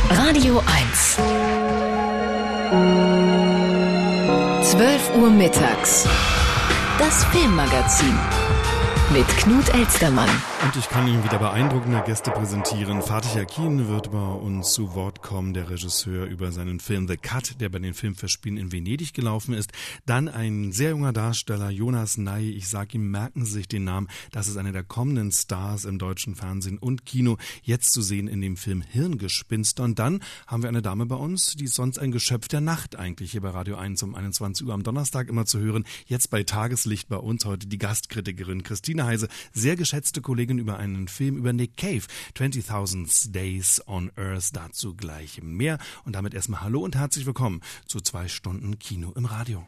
Radio 1. 12 Uhr mittags. Das Filmmagazin mit Knut Elstermann. Und ich kann Ihnen wieder beeindruckende Gäste präsentieren. Fatih Akin wird bei uns zu Wort kommen, der Regisseur, über seinen Film The Cut, der bei den Filmfestspielen in Venedig gelaufen ist. Dann ein sehr junger Darsteller, Jonas Ney. Ich sage ihm, merken Sie sich den Namen. Das ist einer der kommenden Stars im deutschen Fernsehen und Kino. Jetzt zu sehen in dem Film Hirngespinste. Und dann haben wir eine Dame bei uns, die ist sonst ein Geschöpf der Nacht eigentlich hier bei Radio 1 um 21 Uhr am Donnerstag immer zu hören. Jetzt bei Tageslicht bei uns heute die Gastkritikerin Christine Heise, sehr geschätzte Kollegin über einen Film über Nick Cave, 20.000 Days on Earth, dazu gleich mehr. Und damit erstmal Hallo und herzlich willkommen zu 2 Stunden Kino im Radio.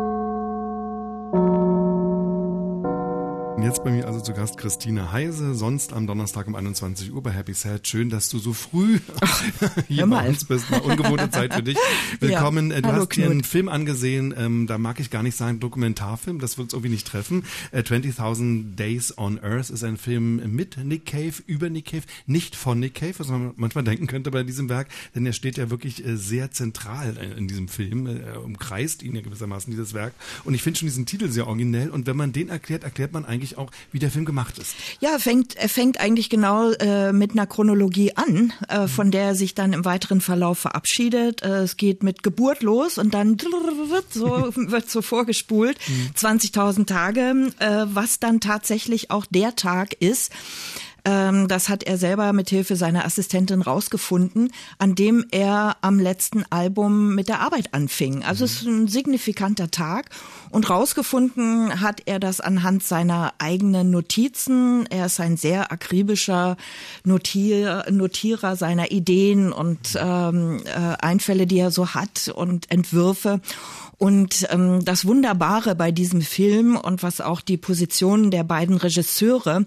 Jetzt bei mir also zu Gast Christine Heise, sonst am Donnerstag um 21 Uhr bei Happy Sad. Schön, dass du so früh hier bei uns bist. Eine ungewohnte Zeit für dich. Willkommen. Ja, du hast dir einen Film angesehen, da mag ich gar nicht sagen Dokumentarfilm, das wird es irgendwie nicht treffen. 20.000 Days on Earth ist ein Film mit Nick Cave, über Nick Cave, nicht von Nick Cave, was man manchmal denken könnte bei diesem Werk, denn er steht ja wirklich sehr zentral in diesem Film, umkreist ihn ja gewissermaßen, dieses Werk. Und ich finde schon diesen Titel sehr originell und wenn man den erklärt man eigentlich auch, wie der Film gemacht ist. Ja, er fängt eigentlich genau mit einer Chronologie an, von der er sich dann im weiteren Verlauf verabschiedet. Es geht mit Geburt los und dann wird so vorgespult, 20.000 Tage, was dann tatsächlich auch der Tag ist. Das hat er selber mit Hilfe seiner Assistentin rausgefunden, an dem er am letzten Album mit der Arbeit anfing. Also es ist ein signifikanter Tag und rausgefunden hat er das anhand seiner eigenen Notizen. Er ist ein sehr akribischer Notierer seiner Ideen und Einfälle, die er so hat und Entwürfe. Und das Wunderbare bei diesem Film und was auch die Positionen der beiden Regisseure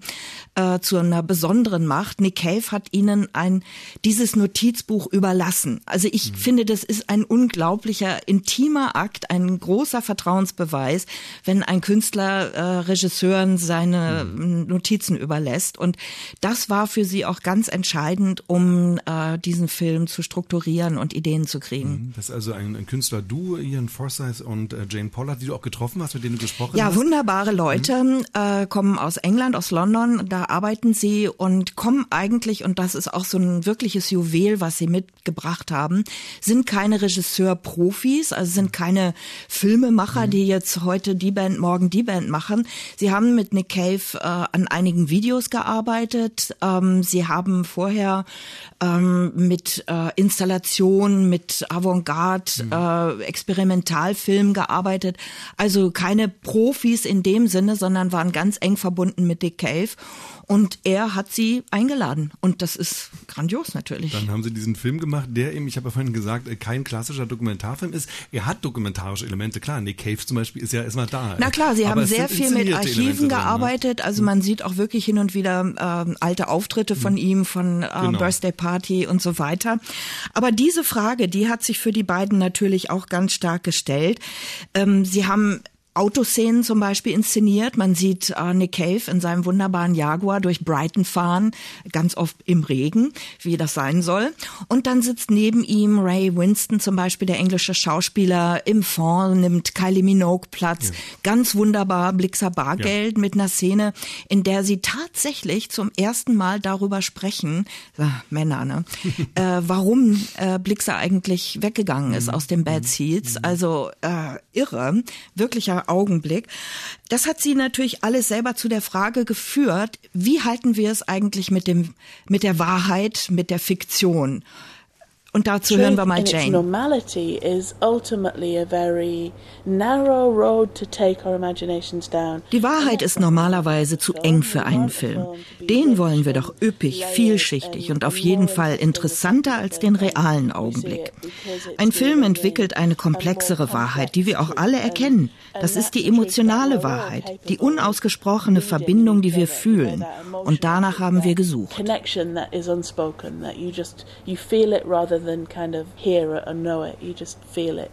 zu einer besonderen macht, Nick Cave hat ihnen dieses Notizbuch überlassen. Also ich finde, das ist ein unglaublicher, intimer Akt, ein großer Vertrauensbeweis, wenn ein Künstler Regisseuren seine Notizen überlässt. Und das war für sie auch ganz entscheidend, um diesen Film zu strukturieren und Ideen zu kriegen. Das ist also ein Künstler-Duo, Ian Forsyth und Jane Pollard, die du auch getroffen hast, mit denen du gesprochen hast? Ja, wunderbare Leute, kommen aus England, aus London, da arbeiten sie und kommen eigentlich, und das ist auch so ein wirkliches Juwel, was sie mitgebracht haben, sind keine Regisseur-Profis, also sind keine Filmemacher, die jetzt heute die Band, morgen die Band machen. Sie haben mit Nick Cave an einigen Videos gearbeitet, sie haben vorher mit Installationen, mit Avantgarde, Experimentalfilm gearbeitet. Also keine Profis in dem Sinne, sondern waren ganz eng verbunden mit Nick Cave. Und er hat sie eingeladen. Und das ist grandios natürlich. Dann haben sie diesen Film gemacht, der eben, ich habe ja vorhin gesagt, kein klassischer Dokumentarfilm ist. Er hat dokumentarische Elemente. Klar, Nick Cave zum Beispiel ist ja erstmal da. Na klar, sie haben sehr viel mit Archiven gearbeitet. Also man sieht auch wirklich hin und wieder alte Auftritte von ihm, von Birthday Party und so weiter. Aber diese Frage, die hat sich für die beiden natürlich auch ganz stark gestellt. Sie haben Autoszenen zum Beispiel inszeniert. Man sieht Nick Cave in seinem wunderbaren Jaguar durch Brighton fahren, ganz oft im Regen, wie das sein soll. Und dann sitzt neben ihm Ray Winstone zum Beispiel, der englische Schauspieler, im Fond, nimmt Kylie Minogue Platz. Ja. Ganz wunderbar, Blixer Bargeld mit einer Szene, in der sie tatsächlich zum ersten Mal darüber sprechen, Männer, ne? Warum Blixer eigentlich weggegangen ist aus den Bad Seeds. Also irre, wirklicher Augenblick. Das hat sie natürlich alles selber zu der Frage geführt, wie halten wir es eigentlich mit der Wahrheit, mit der Fiktion? Und dazu hören wir mal Jane. Normality is ultimately a very narrow road to take our imaginations down. Die Wahrheit ist normalerweise zu eng für einen Film. Den wollen wir doch üppig, vielschichtig und auf jeden Fall interessanter als den realen Augenblick. Ein Film entwickelt eine komplexere Wahrheit, die wir auch alle erkennen. Das ist die emotionale Wahrheit, die unausgesprochene Verbindung, die wir fühlen. Und danach haben wir gesucht. Connection that is unspoken, that you feel it rather than kind of hear it or know it, you just feel it.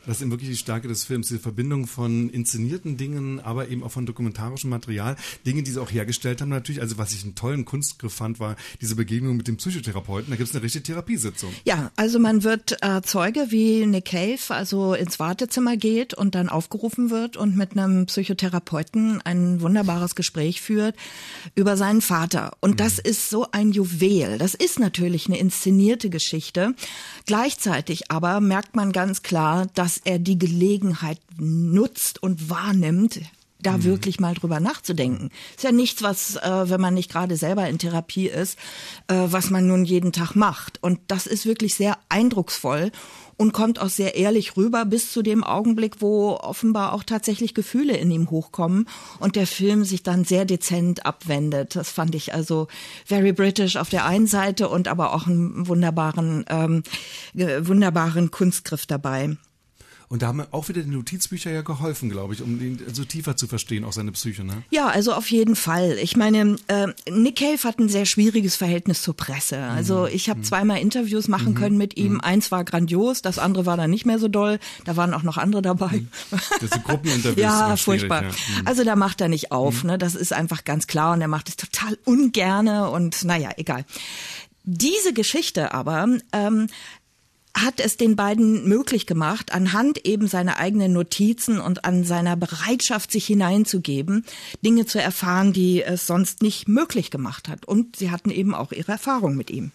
Das ist eben wirklich die Stärke des Films, die Verbindung von inszenierten Dingen, aber eben auch von dokumentarischem Material. Dinge, die sie auch hergestellt haben natürlich. Also was ich einen tollen Kunstgriff fand, war diese Begegnung mit dem Psychotherapeuten. Da gibt es eine richtige Therapiesitzung. Ja, also man wird Zeuge, wie Nick Cave also ins Wartezimmer geht und dann aufgerufen wird und mit einem Psychotherapeuten ein wunderbares Gespräch führt über seinen Vater. Und das ist so ein Juwel. Das ist natürlich eine inszenierte Geschichte. Gleichzeitig aber merkt man ganz klar, dass er die Gelegenheit nutzt und wahrnimmt, da wirklich mal drüber nachzudenken. Ist ja nichts, was, wenn man nicht gerade selber in Therapie ist, was man nun jeden Tag macht. Und das ist wirklich sehr eindrucksvoll und kommt auch sehr ehrlich rüber bis zu dem Augenblick, wo offenbar auch tatsächlich Gefühle in ihm hochkommen und der Film sich dann sehr dezent abwendet. Das fand ich also very British auf der einen Seite und aber auch einen wunderbaren Kunstgriff dabei. Und da haben auch wieder die Notizbücher ja geholfen, glaube ich, um ihn so tiefer zu verstehen, auch seine Psyche, ne? Ja, also auf jeden Fall. Ich meine, Nick Cave hat ein sehr schwieriges Verhältnis zur Presse. Also ich habe zweimal Interviews machen können mit ihm. Eins war grandios, das andere war dann nicht mehr so doll. Da waren auch noch andere dabei. Das sind Gruppeninterviews. Ja, furchtbar. Ja. Also da macht er nicht auf, ne? Das ist einfach ganz klar und er macht es total ungerne und naja, egal. Diese Geschichte aber hat es den beiden möglich gemacht, anhand eben seiner eigenen Notizen und an seiner Bereitschaft, sich hineinzugeben, Dinge zu erfahren, die es sonst nicht möglich gemacht hat. Und sie hatten eben auch ihre Erfahrung mit ihm.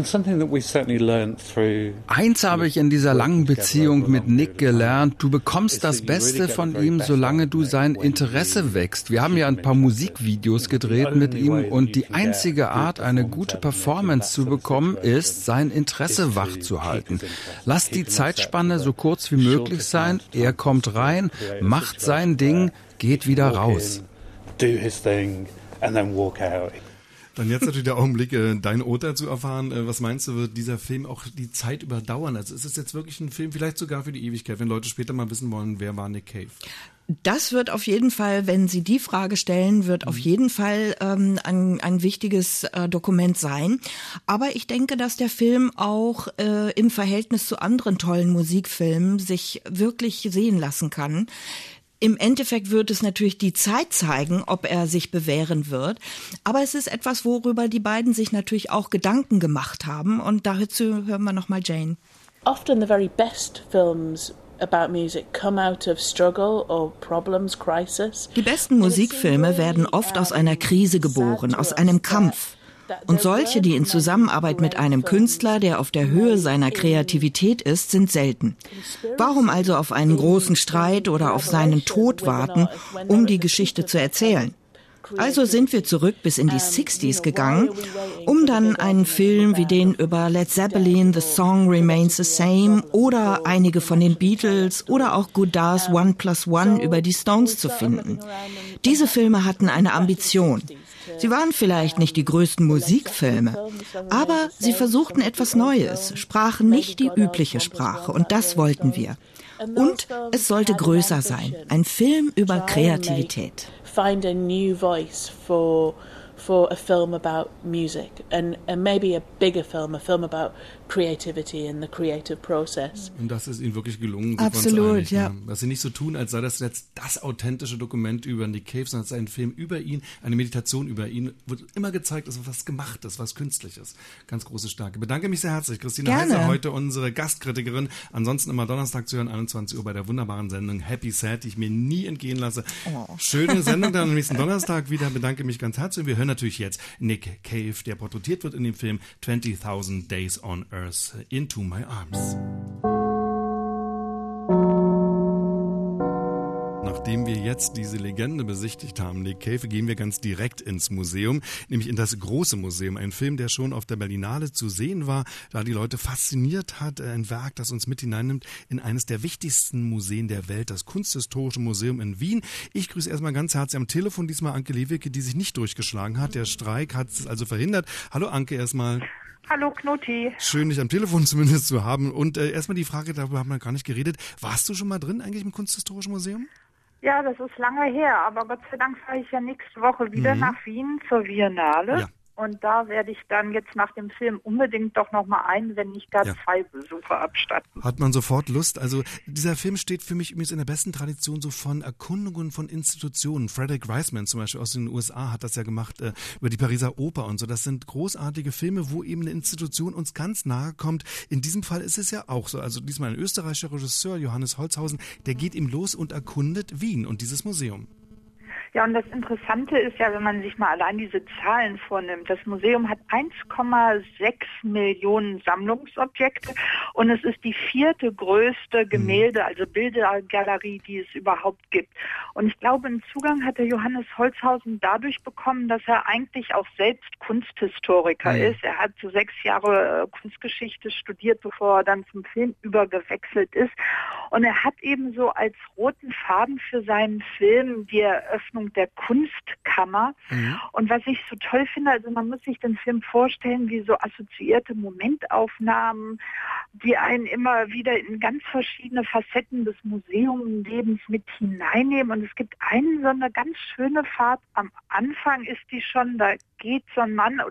Eins habe ich in dieser langen Beziehung mit Nick gelernt, du bekommst das Beste von ihm, solange du sein Interesse wächst. Wir haben ja ein paar Musikvideos gedreht mit ihm und die einzige Art, eine gute Performance zu bekommen, ist, sein Interesse wach zu halten. Lass die Zeitspanne so kurz wie möglich sein, er kommt rein, macht sein Ding, geht wieder raus. Dann jetzt natürlich der Augenblick, dein Urteil zu erfahren. Was meinst du, wird dieser Film auch die Zeit überdauern? Also ist es jetzt wirklich ein Film, vielleicht sogar für die Ewigkeit, wenn Leute später mal wissen wollen, wer war Nick Cave? Das wird auf jeden Fall, wenn Sie die Frage stellen, wird auf jeden Fall ein wichtiges Dokument sein. Aber ich denke, dass der Film auch im Verhältnis zu anderen tollen Musikfilmen sich wirklich sehen lassen kann. Im Endeffekt wird es natürlich die Zeit zeigen, ob er sich bewähren wird. Aber es ist etwas, worüber die beiden sich natürlich auch Gedanken gemacht haben. Und dazu hören wir nochmal Jane. Often the very best films about music come out of struggle or problems, crisis. Die besten Musikfilme werden oft aus einer Krise geboren, aus einem Kampf. Und solche, die in Zusammenarbeit mit einem Künstler, der auf der Höhe seiner Kreativität ist, sind selten. Warum also auf einen großen Streit oder auf seinen Tod warten, um die Geschichte zu erzählen? Also sind wir zurück bis in die 60s gegangen, um dann einen Film wie den über Led Zeppelin, The Song Remains the Same oder einige von den Beatles oder auch Godards 1+1 über die Stones zu finden. Diese Filme hatten eine Ambition. Sie waren vielleicht nicht die größten Musikfilme, aber sie versuchten etwas Neues, sprachen nicht die übliche Sprache und das wollten wir. Und es sollte größer sein, ein Film über Kreativität. Find a new voice for a film about music and maybe a bigger film, a film about creativity and the creative process. Und das ist ihnen wirklich gelungen. Absolut, ja. Dass sie nicht so tun, als sei das jetzt das authentische Dokument über Nick Cave, sondern es ist ein Film über ihn, eine Meditation über ihn. Wird immer gezeigt, dass was Gemachtes, was Künstliches. Ganz große Stärke. Bedanke mich sehr herzlich. Christine Heiser, heute unsere Gastkritikerin. Ansonsten immer Donnerstag zu hören, 21 Uhr bei der wunderbaren Sendung Happy Sad, die ich mir nie entgehen lasse. Schöne Sendung dann am nächsten Donnerstag wieder. Bedanke mich ganz herzlich. Wir hören natürlich jetzt Nick Cave, der porträtiert wird in dem Film 20,000 Days on Earth. Into My Arms. Nachdem wir jetzt diese Legende besichtigt haben, Nick Cave, gehen wir ganz direkt ins Museum, nämlich in das große Museum. Ein Film, der schon auf der Berlinale zu sehen war, da die Leute fasziniert hat. Ein Werk, das uns mit hineinnimmt in eines der wichtigsten Museen der Welt, das Kunsthistorische Museum in Wien. Ich grüße erstmal ganz herzlich am Telefon diesmal Anke Lewicke, die sich nicht durchgeschlagen hat. Der Streik hat es also verhindert. Hallo Anke erstmal. Hallo Knutti. Schön, dich am Telefon zumindest zu haben. Und erstmal die Frage, darüber haben wir gar nicht geredet. Warst du schon mal drin eigentlich im Kunsthistorischen Museum? Ja, das ist lange her, aber Gott sei Dank fahre ich ja nächste Woche wieder nach Wien zur Biennale. Ja. Und da werde ich dann jetzt nach dem Film unbedingt doch nochmal wenn nicht gar 2 Besuche abstatten. Hat man sofort Lust. Also dieser Film steht für mich übrigens in der besten Tradition so von Erkundungen von Institutionen. Frederick Wiseman zum Beispiel aus den USA hat das ja gemacht über die Pariser Oper und so. Das sind großartige Filme, wo eben eine Institution uns ganz nahe kommt. In diesem Fall ist es ja auch so. Also diesmal ein österreichischer Regisseur, Johannes Holzhausen, der geht ihm los und erkundet Wien und dieses Museum. Ja, und das Interessante ist ja, wenn man sich mal allein diese Zahlen vornimmt, das Museum hat 1,6 Millionen Sammlungsobjekte und es ist die 4. größte Gemälde, also Bildergalerie, die es überhaupt gibt. Und ich glaube, einen Zugang hat der Johannes Holzhausen dadurch bekommen, dass er eigentlich auch selbst Kunsthistoriker ist. Er hat so 6 Jahre Kunstgeschichte studiert, bevor er dann zum Film übergewechselt ist. Und er hat eben so als roten Faden für seinen Film die Eröffnung der Kunstkammer. Und was ich so toll finde, also man muss sich den Film vorstellen wie so assoziierte Momentaufnahmen, die einen immer wieder in ganz verschiedene Facetten des Museumslebens mit hineinnehmen. Und es gibt so eine ganz schöne Fahrt. Am Anfang ist die schon, da geht so ein Mann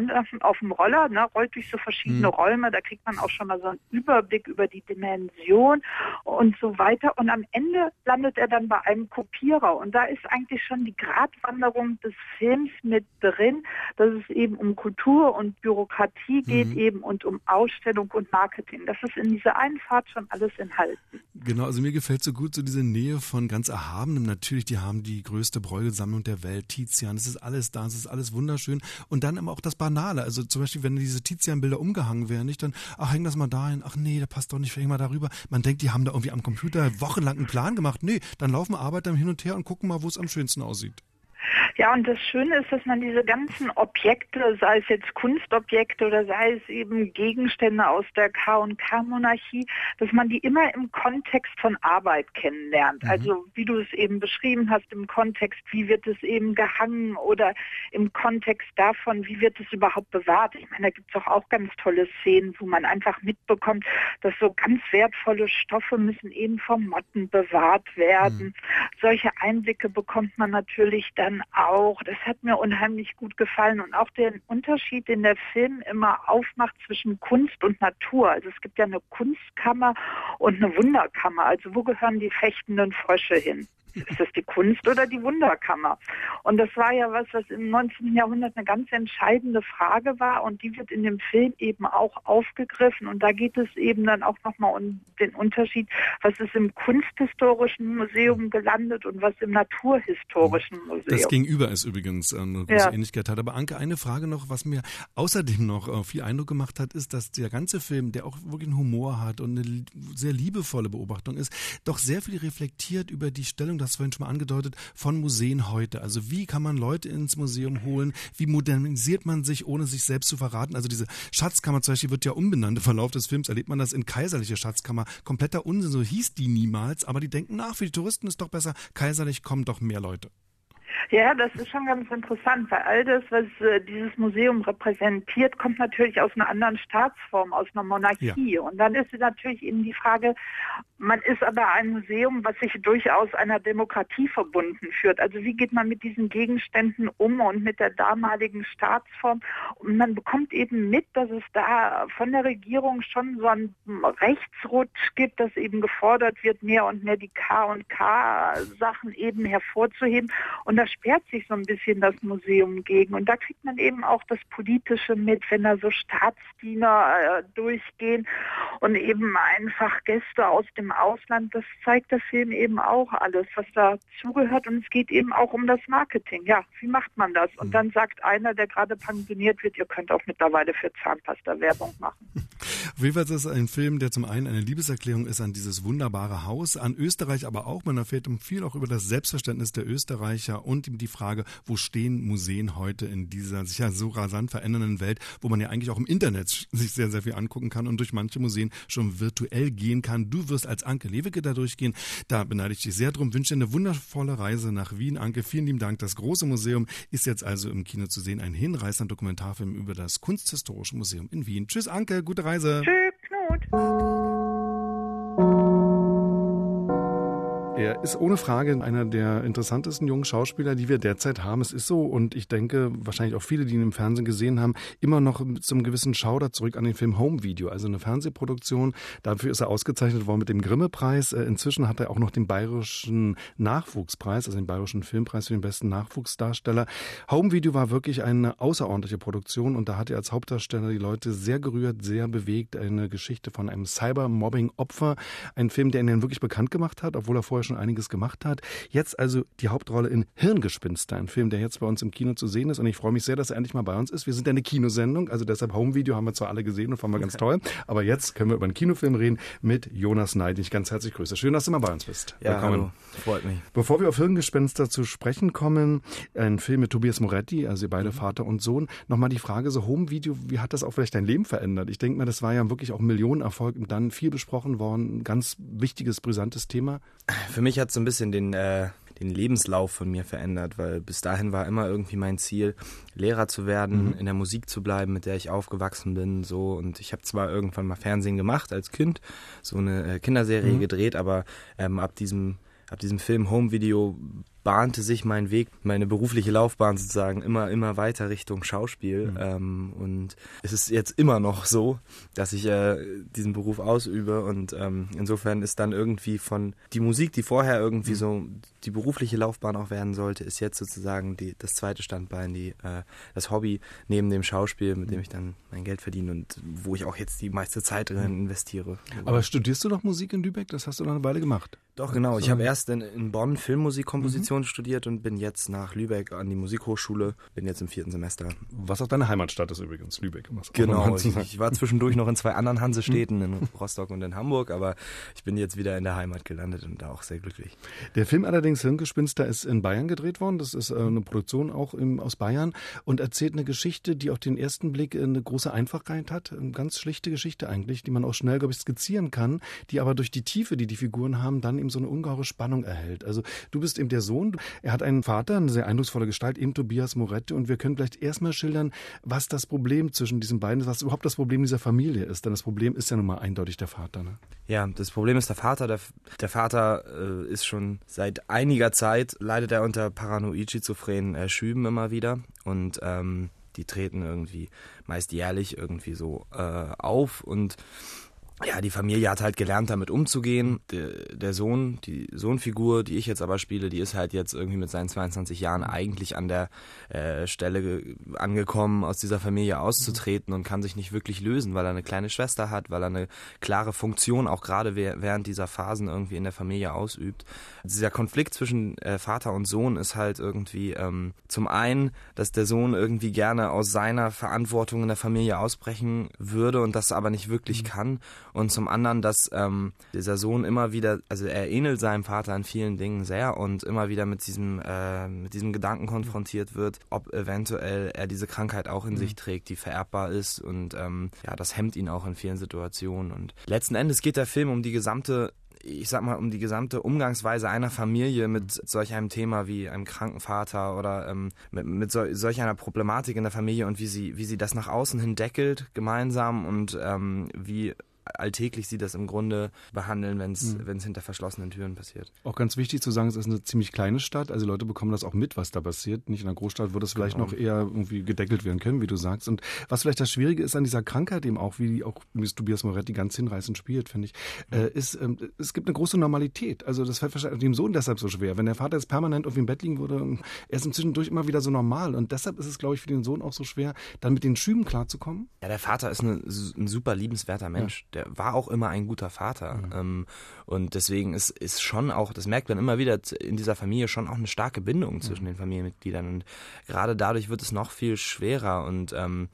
auf dem Roller, rollt durch so verschiedene Räume. Da kriegt man auch schon mal so einen Überblick über die Dimension und so weiter. Und am Ende landet er dann bei einem Kopierer. Und da ist eigentlich schon die Gratwanderung des Films mit drin, dass es eben um Kultur und Bürokratie geht eben und um Ausstellung und Marketing. Das ist in dieser einen Fahrt schon alles enthalten. Genau, also mir gefällt so gut so diese Nähe von ganz Erhabenem. Natürlich, die haben die größte Bräugelsammlung der Welt, Tizian, es ist alles da, es ist alles wunderschön. Und dann aber auch das Banale, also zum Beispiel, wenn diese Tizian-Bilder umgehangen wären, nicht dann, häng das mal dahin, nee, der passt doch nicht, häng mal darüber. Man denkt, die haben da irgendwie am Computer wochenlang einen Plan gemacht. Nee, dann laufen Arbeiter hin und her und gucken mal, wo es am schönsten aussieht. Ja, und das Schöne ist, dass man diese ganzen Objekte, sei es jetzt Kunstobjekte oder sei es eben Gegenstände aus der K&K-Monarchie, dass man die immer im Kontext von Arbeit kennenlernt. Also wie du es eben beschrieben hast, im Kontext, wie wird es eben gehangen oder im Kontext davon, wie wird es überhaupt bewahrt. Ich meine, da gibt es doch auch ganz tolle Szenen, wo man einfach mitbekommt, dass so ganz wertvolle Stoffe müssen eben vor Motten bewahrt werden. Solche Einblicke bekommt man natürlich dann auch. Das hat mir unheimlich gut gefallen und auch den Unterschied, den der Film immer aufmacht zwischen Kunst und Natur. Also es gibt ja eine Kunstkammer und eine Wunderkammer. Also wo gehören die fechtenden Frösche hin? Ist das die Kunst oder die Wunderkammer? Und das war ja was im 19. Jahrhundert eine ganz entscheidende Frage war und die wird in dem Film eben auch aufgegriffen und da geht es eben dann auch nochmal um den Unterschied, was ist im Kunsthistorischen Museum gelandet und was im Naturhistorischen Museum. Das Gegenüber ist übrigens eine große Ähnlichkeit hat. Aber Anke, eine Frage noch, was mir außerdem noch viel Eindruck gemacht hat, ist, dass der ganze Film, der auch wirklich einen Humor hat und eine sehr liebevolle Beobachtung ist, doch sehr viel reflektiert über die Stellung, das vorhin schon mal angedeutet, von Museen heute. Also wie kann man Leute ins Museum holen? Wie modernisiert man sich, ohne sich selbst zu verraten? Also diese Schatzkammer zum Beispiel wird ja umbenannt. Im Verlauf des Films erlebt man das in kaiserliche Schatzkammer. Kompletter Unsinn, so hieß die niemals. Aber die denken, für die Touristen ist doch besser, kaiserlich kommen doch mehr Leute. Ja, das ist schon ganz interessant, weil all das, was dieses Museum repräsentiert, kommt natürlich aus einer anderen Staatsform, aus einer Monarchie. Ja. Und dann ist natürlich eben die Frage, man ist aber ein Museum, was sich durchaus einer Demokratie verbunden führt. Also wie geht man mit diesen Gegenständen um und mit der damaligen Staatsform? Und man bekommt eben mit, dass es da von der Regierung schon so einen Rechtsrutsch gibt, dass eben gefordert wird, mehr und mehr die K&K-Sachen eben hervorzuheben. Und das sperrt sich so ein bisschen das Museum gegen. Und da kriegt man eben auch das Politische mit, wenn da so Staatsdiener durchgehen und eben einfach Gäste aus dem Ausland. Das zeigt der Film eben auch alles, was dazugehört. Und es geht eben auch um das Marketing. Ja, wie macht man das? Und dann sagt einer, der gerade pensioniert wird, ihr könnt auch mittlerweile für Zahnpasta Werbung machen. Auf jeden Fall ist es ein Film, der zum einen eine Liebeserklärung ist an dieses wunderbare Haus, an Österreich, aber auch, man erfährt viel auch über das Selbstverständnis der Österreicher und die Frage, wo stehen Museen heute in dieser sich ja so rasant verändernden Welt, wo man ja eigentlich auch im Internet sich sehr, sehr viel angucken kann und durch manche Museen schon virtuell gehen kann. Du wirst als Anke Lewicke da durchgehen. Da beneide ich dich sehr drum. Wünsche dir eine wundervolle Reise nach Wien. Anke, vielen lieben Dank. Das große Museum ist jetzt also im Kino zu sehen. Ein hinreißender Dokumentarfilm über das Kunsthistorische Museum in Wien. Tschüss, Anke. Gute Reise. Tschüss, Knut. Er ist ohne Frage einer der interessantesten jungen Schauspieler, die wir derzeit haben. Es ist so, und ich denke, wahrscheinlich auch viele, die ihn im Fernsehen gesehen haben, immer noch mit so einem gewissen Schauder zurück an den Film Home Video, also eine Fernsehproduktion. Dafür ist er ausgezeichnet worden mit dem Grimme-Preis. Inzwischen hat er auch noch den Bayerischen Nachwuchspreis, also den Bayerischen Filmpreis für den besten Nachwuchsdarsteller. Home Video war wirklich eine außerordentliche Produktion, und da hat er als Hauptdarsteller die Leute sehr gerührt, sehr bewegt. Eine Geschichte von einem Cybermobbing-Opfer. Ein Film, der ihn dann wirklich bekannt gemacht hat, obwohl er vorher schon einiges gemacht hat. Jetzt also die Hauptrolle in Hirngespinster, ein Film, der jetzt bei uns im Kino zu sehen ist, und ich freue mich sehr, dass er endlich mal bei uns ist. Wir sind ja eine Kinosendung, also deshalb Home Video haben wir zwar alle gesehen und fanden wir ganz toll, aber jetzt können wir über einen Kinofilm reden mit Jonas Ney, den ich ganz herzlich grüße. Schön, dass du mal bei uns bist. Ja, willkommen. hallo. Freut mich. Bevor wir auf Hirngespinster zu sprechen kommen, ein Film mit Tobias Moretti, also ihr beide Vater und Sohn, nochmal die Frage, so Home Video, wie hat das auch vielleicht dein Leben verändert? Ich denke mal, das war ja wirklich auch ein Millionenerfolg und dann viel besprochen worden, ein ganz wichtiges, brisantes Thema. Für mich hat es so ein bisschen den Lebenslauf von mir verändert, weil bis dahin war immer irgendwie mein Ziel, Lehrer zu werden, in der Musik zu bleiben, mit der ich aufgewachsen bin, so. Und ich habe zwar irgendwann mal Fernsehen gemacht als Kind, so eine Kinderserie gedreht, aber ab diesem Film Home Video bahnte sich mein Weg, meine berufliche Laufbahn sozusagen immer weiter Richtung Schauspiel. Und es ist jetzt immer noch so, dass ich diesen Beruf ausübe, und insofern ist dann irgendwie von die Musik, die vorher irgendwie so die berufliche Laufbahn auch werden sollte, ist jetzt sozusagen das zweite Standbein, das Hobby neben dem Schauspiel, mit dem ich dann mein Geld verdiene und wo ich auch jetzt die meiste Zeit drin investiere. Aber studierst du noch Musik in Lübeck? Das hast du noch eine Weile gemacht. Doch, genau. Ich habe erst in Bonn Filmmusikkomposition studiert und bin jetzt nach Lübeck an die Musikhochschule, bin jetzt im 4. Semester. Was auch deine Heimatstadt ist übrigens, Lübeck. Genau, ich war zwischendurch noch in 2 anderen Hansestädten, in Rostock und in Hamburg, aber ich bin jetzt wieder in der Heimat gelandet und da auch sehr glücklich. Der Film allerdings Hirngespinster ist in Bayern gedreht worden, das ist eine Produktion auch aus Bayern und erzählt eine Geschichte, die auf den ersten Blick eine große Einfachheit hat, eine ganz schlichte Geschichte eigentlich, die man auch schnell, glaube ich, skizzieren kann, die aber durch die Tiefe, die Figuren haben, dann eben so eine ungeheure Spannung erhält. Also du bist eben der Sohn, er hat einen Vater, eine sehr eindrucksvolle Gestalt, eben Tobias Moretti, und wir können vielleicht erstmal schildern, was das Problem zwischen diesen beiden ist, was überhaupt das Problem dieser Familie ist, denn das Problem ist ja nun mal eindeutig der Vater. Ne? Ja, das Problem ist der Vater. Der Vater ist schon seit einiger Zeit, leidet er unter paranoid-schizophrenen Schüben immer wieder, und die treten irgendwie meist jährlich irgendwie so auf, und ja, die Familie hat halt gelernt, damit umzugehen. Der Sohn, die Sohnfigur, die ich jetzt aber spiele, die ist halt jetzt irgendwie mit seinen 22 Jahren eigentlich an der Stelle angekommen, aus dieser Familie auszutreten, und kann sich nicht wirklich lösen, weil er eine kleine Schwester hat, weil er eine klare Funktion auch gerade während dieser Phasen irgendwie in der Familie ausübt. Dieser Konflikt zwischen Vater und Sohn ist halt irgendwie zum einen, dass der Sohn irgendwie gerne aus seiner Verantwortung in der Familie ausbrechen würde und das aber nicht wirklich kann. Und zum anderen, dass dieser Sohn immer wieder, also er ähnelt seinem Vater in vielen Dingen sehr und immer wieder mit diesem Gedanken konfrontiert wird, ob eventuell er diese Krankheit auch in sich trägt, die vererbbar ist, und das hemmt ihn auch in vielen Situationen. Und letzten Endes geht der Film um die gesamte Umgangsweise einer Familie mit solch einem Thema wie einem kranken Vater oder mit solch einer Problematik in der Familie, und wie sie das nach außen hin deckelt gemeinsam, und wie alltäglich sie das im Grunde behandeln, wenn es hinter verschlossenen Türen passiert. Auch ganz wichtig zu sagen, es ist eine ziemlich kleine Stadt, also Leute bekommen das auch mit, was da passiert. Nicht in einer Großstadt würde es vielleicht noch eher irgendwie gedeckelt werden können, wie du sagst. Und was vielleicht das Schwierige ist an dieser Krankheit eben auch, wie Tobias Moretti ganz hinreißend spielt, finde ich, ist, es gibt eine große Normalität. Also das fällt wahrscheinlich dem Sohn deshalb so schwer. Wenn der Vater jetzt permanent auf dem Bett liegen würde, er ist zwischendurch immer wieder so normal, und deshalb ist es, glaube ich, für den Sohn auch so schwer, dann mit den Schüben klarzukommen. Ja, der Vater ist ein super liebenswerter Mensch. Ja. Der war auch immer ein guter Vater. Und deswegen ist schon auch, das merkt man immer wieder in dieser Familie, schon auch eine starke Bindung zwischen den Familienmitgliedern. Und gerade dadurch wird es noch viel schwerer. Und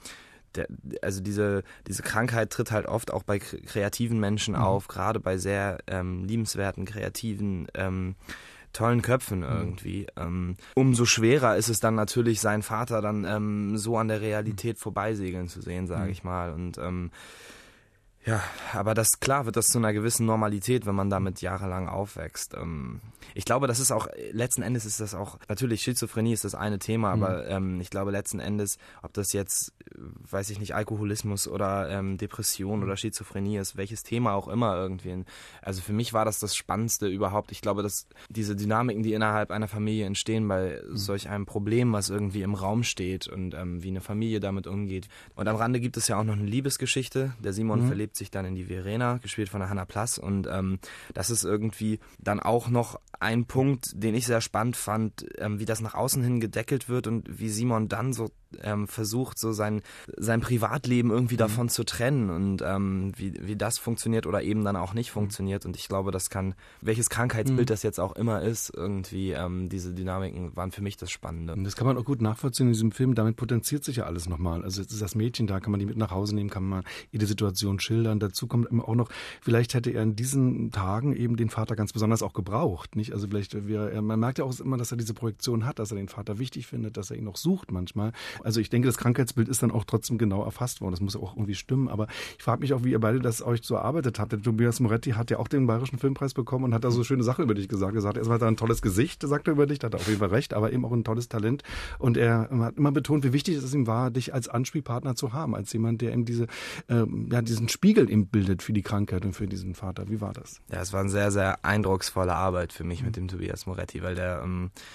diese Krankheit tritt halt oft auch bei kreativen Menschen auf, gerade bei sehr liebenswerten, kreativen, tollen Köpfen irgendwie. Umso schwerer ist es dann natürlich, seinen Vater dann so an der Realität vorbeisegeln zu sehen, sage ich mal. Und Ja, aber klar wird das zu einer gewissen Normalität, wenn man damit jahrelang aufwächst. Ich glaube, das ist auch, letzten Endes ist das auch, natürlich Schizophrenie ist das eine Thema, aber ich glaube letzten Endes, ob das jetzt, weiß ich nicht, Alkoholismus oder Depression oder Schizophrenie ist, welches Thema auch immer irgendwie. Also für mich war das Spannendste überhaupt. Ich glaube, dass diese Dynamiken, die innerhalb einer Familie entstehen bei solch einem Problem, was irgendwie im Raum steht und wie eine Familie damit umgeht. Und am Rande gibt es ja auch noch eine Liebesgeschichte. Der Simon verliebt sich dann in die Verena, gespielt von der Hannah Plass, und das ist irgendwie dann auch noch ein Punkt, den ich sehr spannend fand, wie das nach außen hin gedeckelt wird und wie Simon dann so versucht, so sein Privatleben irgendwie davon zu trennen und wie das funktioniert oder eben dann auch nicht funktioniert. Und ich glaube, das kann, welches Krankheitsbild das jetzt auch immer ist, irgendwie diese Dynamiken waren für mich das Spannende. Das kann man auch gut nachvollziehen in diesem Film, damit potenziert sich ja alles nochmal. Also jetzt ist das Mädchen da, kann man die mit nach Hause nehmen, kann man jede Situation schildern. Dazu kommt immer auch noch, vielleicht hätte er in diesen Tagen eben den Vater ganz besonders auch gebraucht, nicht? Also vielleicht man merkt ja auch immer, dass er diese Projektion hat, dass er den Vater wichtig findet, dass er ihn noch sucht manchmal. Also ich denke, das Krankheitsbild ist dann auch trotzdem genau erfasst worden. Das muss auch irgendwie stimmen. Aber ich frage mich auch, wie ihr beide das euch so erarbeitet habt. Der Tobias Moretti hat ja auch den Bayerischen Filmpreis bekommen und hat da so schöne Sachen über dich gesagt. Er sagt, erstmal hat er ein tolles Gesicht, sagt er über dich, da hat er auf jeden Fall recht, aber eben auch ein tolles Talent. Und er hat immer betont, wie wichtig es ihm war, dich als Anspielpartner zu haben, als jemand, der eben diesen Spiegel eben bildet für die Krankheit und für diesen Vater. Wie war das? Ja, es war eine sehr, sehr eindrucksvolle Arbeit für mich mit dem Tobias Moretti, weil der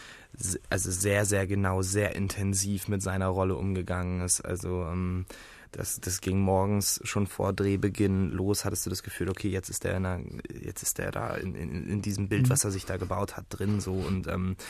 also sehr, sehr genau, sehr intensiv mit seiner Rolle umgegangen ist. Also das ging morgens schon vor Drehbeginn los, hattest du das Gefühl, okay, jetzt ist der da in diesem Bild, was er sich da gebaut hat, drin so, und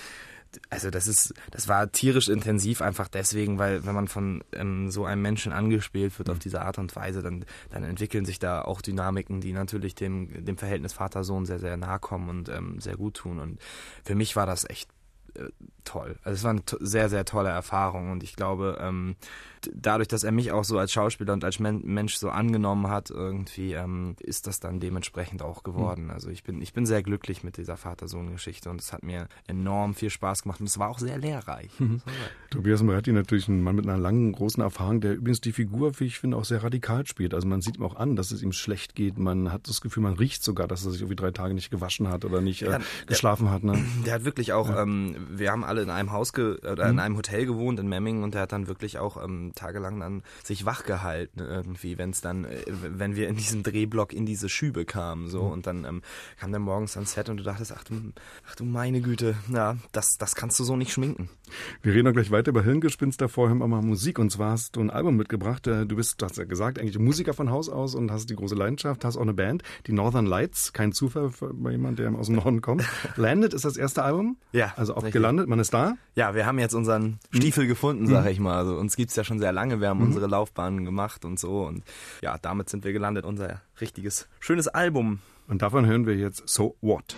also das war tierisch intensiv, einfach deswegen, weil wenn man von so einem Menschen angespielt wird auf diese Art und Weise, dann entwickeln sich da auch Dynamiken, die natürlich dem Verhältnis Vater-Sohn sehr, sehr nahe kommen und sehr gut tun. Und für mich war das echt toll. Also es war eine sehr, sehr tolle Erfahrung, und ich glaube, dadurch, dass er mich auch so als Schauspieler und als Mensch so angenommen hat, irgendwie ist das dann dementsprechend auch geworden. Also ich bin sehr glücklich mit dieser Vater-Sohn-Geschichte, und es hat mir enorm viel Spaß gemacht, und es war auch sehr lehrreich. Tobias Moretti natürlich ein Mann mit einer langen, großen Erfahrung, der übrigens die Figur, wie ich finde, auch sehr radikal spielt. Also man sieht ihm auch an, dass es ihm schlecht geht. Man hat das Gefühl, man riecht sogar, dass er sich irgendwie 3 Tage nicht gewaschen hat oder nicht geschlafen hat. Ne? Der hat wirklich auch, wir haben alle in einem Haus in einem Hotel gewohnt in Memmingen, und der hat dann wirklich auch tagelang dann sich wach gehalten irgendwie, wenn wir in diesen Drehblock in diese Schübe kamen, so, und dann kam der morgens ans Set und du dachtest, ach du meine Güte, ja, das kannst du so nicht schminken. Wir reden noch gleich weiter über Hirngespinster, vorher haben wir mal Musik, und zwar hast du ein Album mitgebracht, du hast ja gesagt, eigentlich Musiker von Haus aus und hast die große Leidenschaft, hast auch eine Band, die Northern Lights, kein Zufall bei jemandem, der aus dem Norden kommt. Landed ist das erste Album, ja, also auch richtig. Gelandet, man ist da. Ja, wir haben jetzt unseren Stiefel gefunden, sag ich mal. Also uns gibt's ja schon sehr lange, wir haben unsere Laufbahnen gemacht und so, und ja, damit sind wir gelandet, unser richtiges, schönes Album. Und davon hören wir jetzt So What?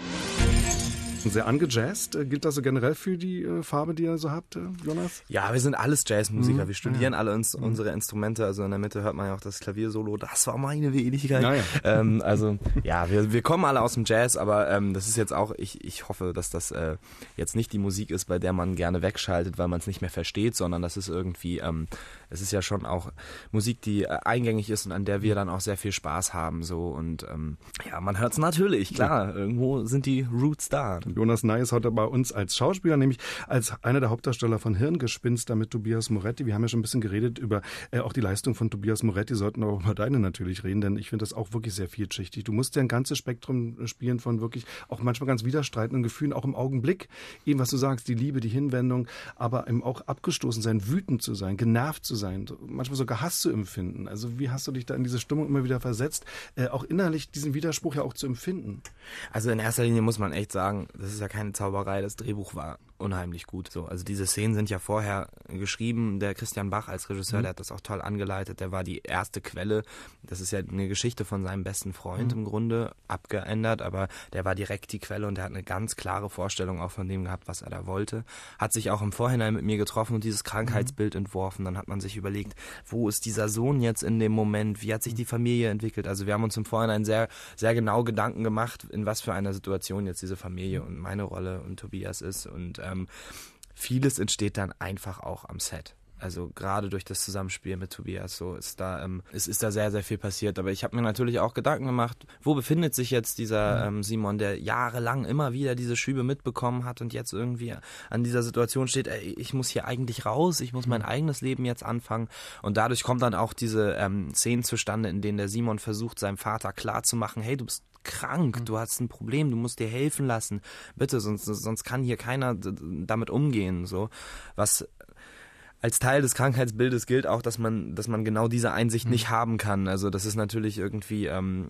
Sehr angejazzt. Gilt das so generell für die Farbe, die ihr so habt, Jonas? Ja, wir sind alles Jazzmusiker. Wir studieren alle unsere Instrumente. Also in der Mitte hört man ja auch das Klaviersolo. Das war meine Wenigkeit. Ja. Also ja, wir kommen alle aus dem Jazz, aber das ist jetzt auch, ich hoffe, dass das jetzt nicht die Musik ist, bei der man gerne wegschaltet, weil man es nicht mehr versteht, sondern das ist irgendwie, es ist ja schon auch Musik, die eingängig ist und an der wir dann auch sehr viel Spaß haben. So, und ja, man hört es natürlich, klar. Irgendwo sind die Roots da. Jonas Ney ist heute bei uns als Schauspieler, nämlich als einer der Hauptdarsteller von Hirngespinster mit Tobias Moretti. Wir haben ja schon ein bisschen geredet über auch die Leistung von Tobias Moretti, sollten auch über deine natürlich reden, denn ich finde das auch wirklich sehr vielschichtig. Du musst ja ein ganzes Spektrum spielen von wirklich auch manchmal ganz widerstreitenden Gefühlen, auch im Augenblick. Eben, was du sagst, die Liebe, die Hinwendung, aber eben auch abgestoßen sein, wütend zu sein, genervt zu sein, manchmal sogar Hass zu empfinden. Also wie hast du dich da in diese Stimmung immer wieder versetzt, auch innerlich diesen Widerspruch ja auch zu empfinden? Also in erster Linie muss man echt sagen, das ist ja keine Zauberei, das Drehbuch war unheimlich gut. So, also diese Szenen sind ja vorher geschrieben, der Christian Bach als Regisseur, der hat das auch toll angeleitet, der war die erste Quelle, das ist ja eine Geschichte von seinem besten Freund im Grunde, abgeändert, aber der war direkt die Quelle und der hat eine ganz klare Vorstellung auch von dem gehabt, was er da wollte, hat sich auch im Vorhinein mit mir getroffen und dieses Krankheitsbild entworfen, dann hat man sich überlegt, wo ist dieser Sohn jetzt in dem Moment, wie hat sich die Familie entwickelt, also wir haben uns im Vorhinein sehr, sehr genau Gedanken gemacht, in was für einer Situation jetzt diese Familie und meine Rolle und Tobias ist, und vieles entsteht dann einfach auch am Set. Also gerade durch das Zusammenspiel mit Tobias so ist da sehr, sehr viel passiert. Aber ich habe mir natürlich auch Gedanken gemacht, wo befindet sich jetzt dieser Simon, der jahrelang immer wieder diese Schübe mitbekommen hat und jetzt irgendwie an dieser Situation steht, ich muss hier eigentlich raus, ich muss mein eigenes Leben jetzt anfangen. Und dadurch kommt dann auch diese Szenen zustande, in denen der Simon versucht, seinem Vater klarzumachen, hey, du bist krank, du hast ein Problem, du musst dir helfen lassen, bitte, sonst kann hier keiner damit umgehen. So, was als Teil des Krankheitsbildes gilt auch, dass man genau diese Einsicht nicht haben kann. Also das ist natürlich irgendwie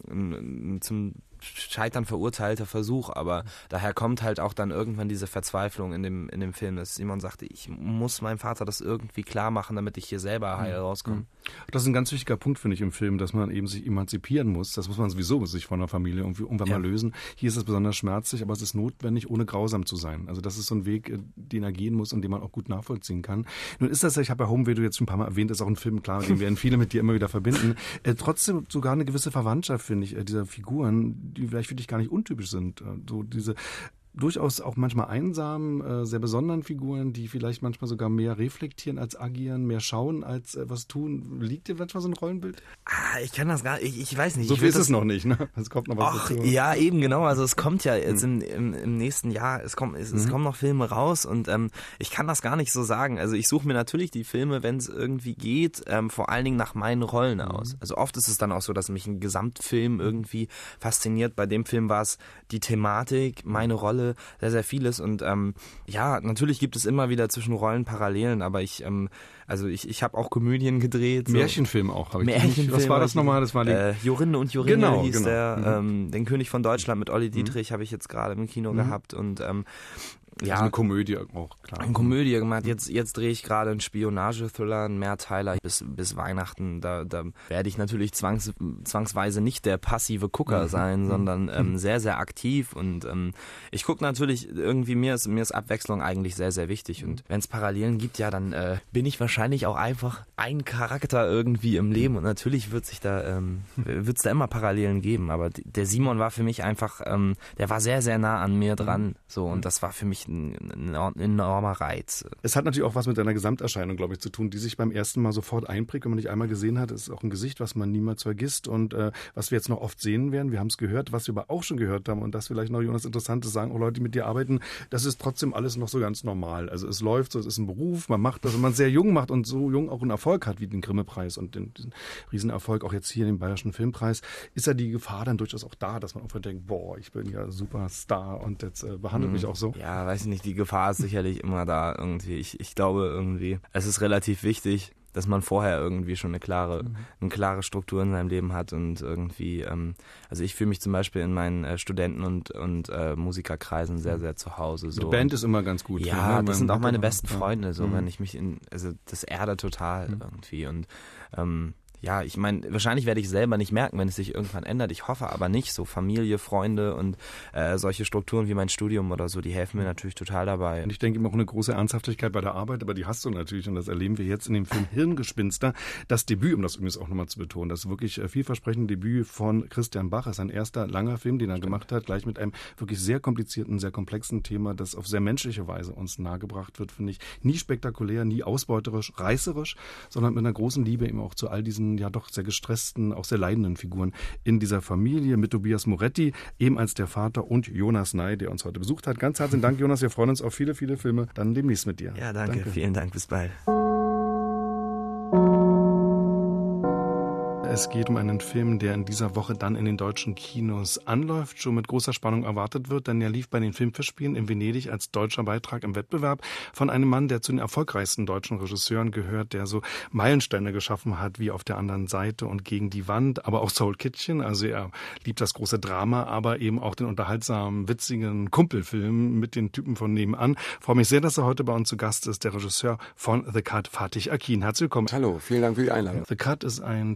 zum Scheitern verurteilter Versuch, aber daher kommt halt auch dann irgendwann diese Verzweiflung in dem Film, dass Simon sagte, ich muss meinem Vater das irgendwie klar machen, damit ich hier selber heil rauskomme. Das ist ein ganz wichtiger Punkt, finde ich, im Film, dass man eben sich emanzipieren muss. Das muss man sowieso sich von der Familie irgendwann mal lösen. Hier ist es besonders schmerzlich, aber es ist notwendig, ohne grausam zu sein. Also das ist so ein Weg, den er gehen muss und den man auch gut nachvollziehen kann. Nun ist das, ich habe ja Homeway, du jetzt schon ein paar Mal erwähnt, ist auch ein Film, klar, den werden viele mit dir immer wieder verbinden. Trotzdem sogar eine gewisse Verwandtschaft, finde ich, dieser Figuren, die vielleicht für dich gar nicht untypisch sind. So diese durchaus auch manchmal einsamen, sehr besonderen Figuren, die vielleicht manchmal sogar mehr reflektieren als agieren, mehr schauen als was tun. Liegt dir manchmal so ein Rollenbild? Ich kann das gar nicht, ich weiß nicht. So viel ist es noch nicht, ne? Es kommt noch was dazu. Ja, eben, genau. Also es kommt ja jetzt im nächsten Jahr, es kommen noch Filme raus und ich kann das gar nicht so sagen. Also ich suche mir natürlich die Filme, wenn es irgendwie geht, vor allen Dingen nach meinen Rollen aus. Also oft ist es dann auch so, dass mich ein Gesamtfilm irgendwie fasziniert. Bei dem Film war es die Thematik, meine Rolle, sehr, sehr vieles und natürlich gibt es immer wieder zwischen Rollen Parallelen, aber ich habe auch Komödien gedreht. So. Märchenfilm auch, habe ich. Märchenfilm. Was war das nochmal? Das war Jorinne und Jorinne genau, hieß der. Den König von Deutschland mit Olli Dietrich habe ich jetzt gerade im Kino gehabt und also eine Komödie auch, klar. Eine Komödie gemacht. Jetzt drehe ich gerade einen Spionage-Thriller, einen Mehrteiler bis Weihnachten. Da werde ich natürlich zwangsweise nicht der passive Gucker sein, sondern sehr, sehr aktiv. Und ich gucke natürlich irgendwie, mir ist Abwechslung eigentlich sehr, sehr wichtig. Und wenn es Parallelen gibt, ja, dann bin ich wahrscheinlich auch einfach ein Charakter irgendwie im Leben. Und natürlich wird's da immer Parallelen geben. Aber der Simon war für mich einfach, der war sehr, sehr nah an mir dran. So, und das war für mich ein enormer Reiz. Es hat natürlich auch was mit deiner Gesamterscheinung, glaube ich, zu tun, die sich beim ersten Mal sofort einprägt, wenn man dich einmal gesehen hat. Es ist auch ein Gesicht, was man niemals vergisst und was wir jetzt noch oft sehen werden. Wir haben es gehört, was wir aber auch schon gehört haben und das vielleicht noch, Jonas, interessant ist, sagen auch Leute, die mit dir arbeiten, das ist trotzdem alles noch so ganz normal. Also es läuft so, es ist ein Beruf, man macht das, wenn man sehr jung macht und so jung auch einen Erfolg hat, wie den Grimme-Preis und diesen Riesenerfolg, auch jetzt hier den Bayerischen Filmpreis, ist ja die Gefahr dann durchaus auch da, dass man einfach denkt, boah, ich bin ja Superstar und jetzt behandelt mich auch so. Ja, weiß ich nicht, die Gefahr ist sicherlich immer da irgendwie. Ich glaube irgendwie, es ist relativ wichtig, dass man vorher irgendwie schon eine klare Struktur in seinem Leben hat und irgendwie, also ich fühle mich zum Beispiel in meinen Studenten- und Musikerkreisen sehr, sehr zu Hause. So. Die Band ist immer ganz gut. Ja, für, ne? Das sind auch meine besten Freunde, so, wenn ich mich das erdet total irgendwie und ja, ich meine, wahrscheinlich werde ich selber nicht merken, wenn es sich irgendwann ändert. Ich hoffe aber nicht. So Familie, Freunde und solche Strukturen wie mein Studium oder so, die helfen mir natürlich total dabei. Und ich denke immer auch eine große Ernsthaftigkeit bei der Arbeit, aber die hast du natürlich und das erleben wir jetzt in dem Film Hirngespinster. Das Debüt, um das übrigens auch nochmal zu betonen, das wirklich vielversprechende Debüt von Christian Bach ist ein erster langer Film, den er gemacht hat, gleich mit einem wirklich sehr komplizierten, sehr komplexen Thema, das auf sehr menschliche Weise uns nahegebracht wird, finde ich. Nie spektakulär, nie ausbeuterisch, reißerisch, sondern mit einer großen Liebe eben auch zu all diesen ja doch sehr gestressten, auch sehr leidenden Figuren in dieser Familie mit Tobias Moretti, eben als der Vater und Jonas Ney, der uns heute besucht hat. Ganz herzlichen Dank, Jonas. Wir freuen uns auf viele, viele Filme dann demnächst mit dir. Ja, danke. Vielen Dank. Bis bald. Es geht um einen Film, der in dieser Woche dann in den deutschen Kinos anläuft, schon mit großer Spannung erwartet wird, denn er lief bei den Filmfestspielen in Venedig als deutscher Beitrag im Wettbewerb von einem Mann, der zu den erfolgreichsten deutschen Regisseuren gehört, der so Meilensteine geschaffen hat, wie Auf der anderen Seite und Gegen die Wand, aber auch Soul Kitchen. Also er liebt das große Drama, aber eben auch den unterhaltsamen, witzigen Kumpelfilm mit den Typen von nebenan. Ich freue mich sehr, dass er heute bei uns zu Gast ist, der Regisseur von The Cut, Fatih Akin. Herzlich willkommen. Hallo, vielen Dank für die Einladung. The Cut ist ein Thema,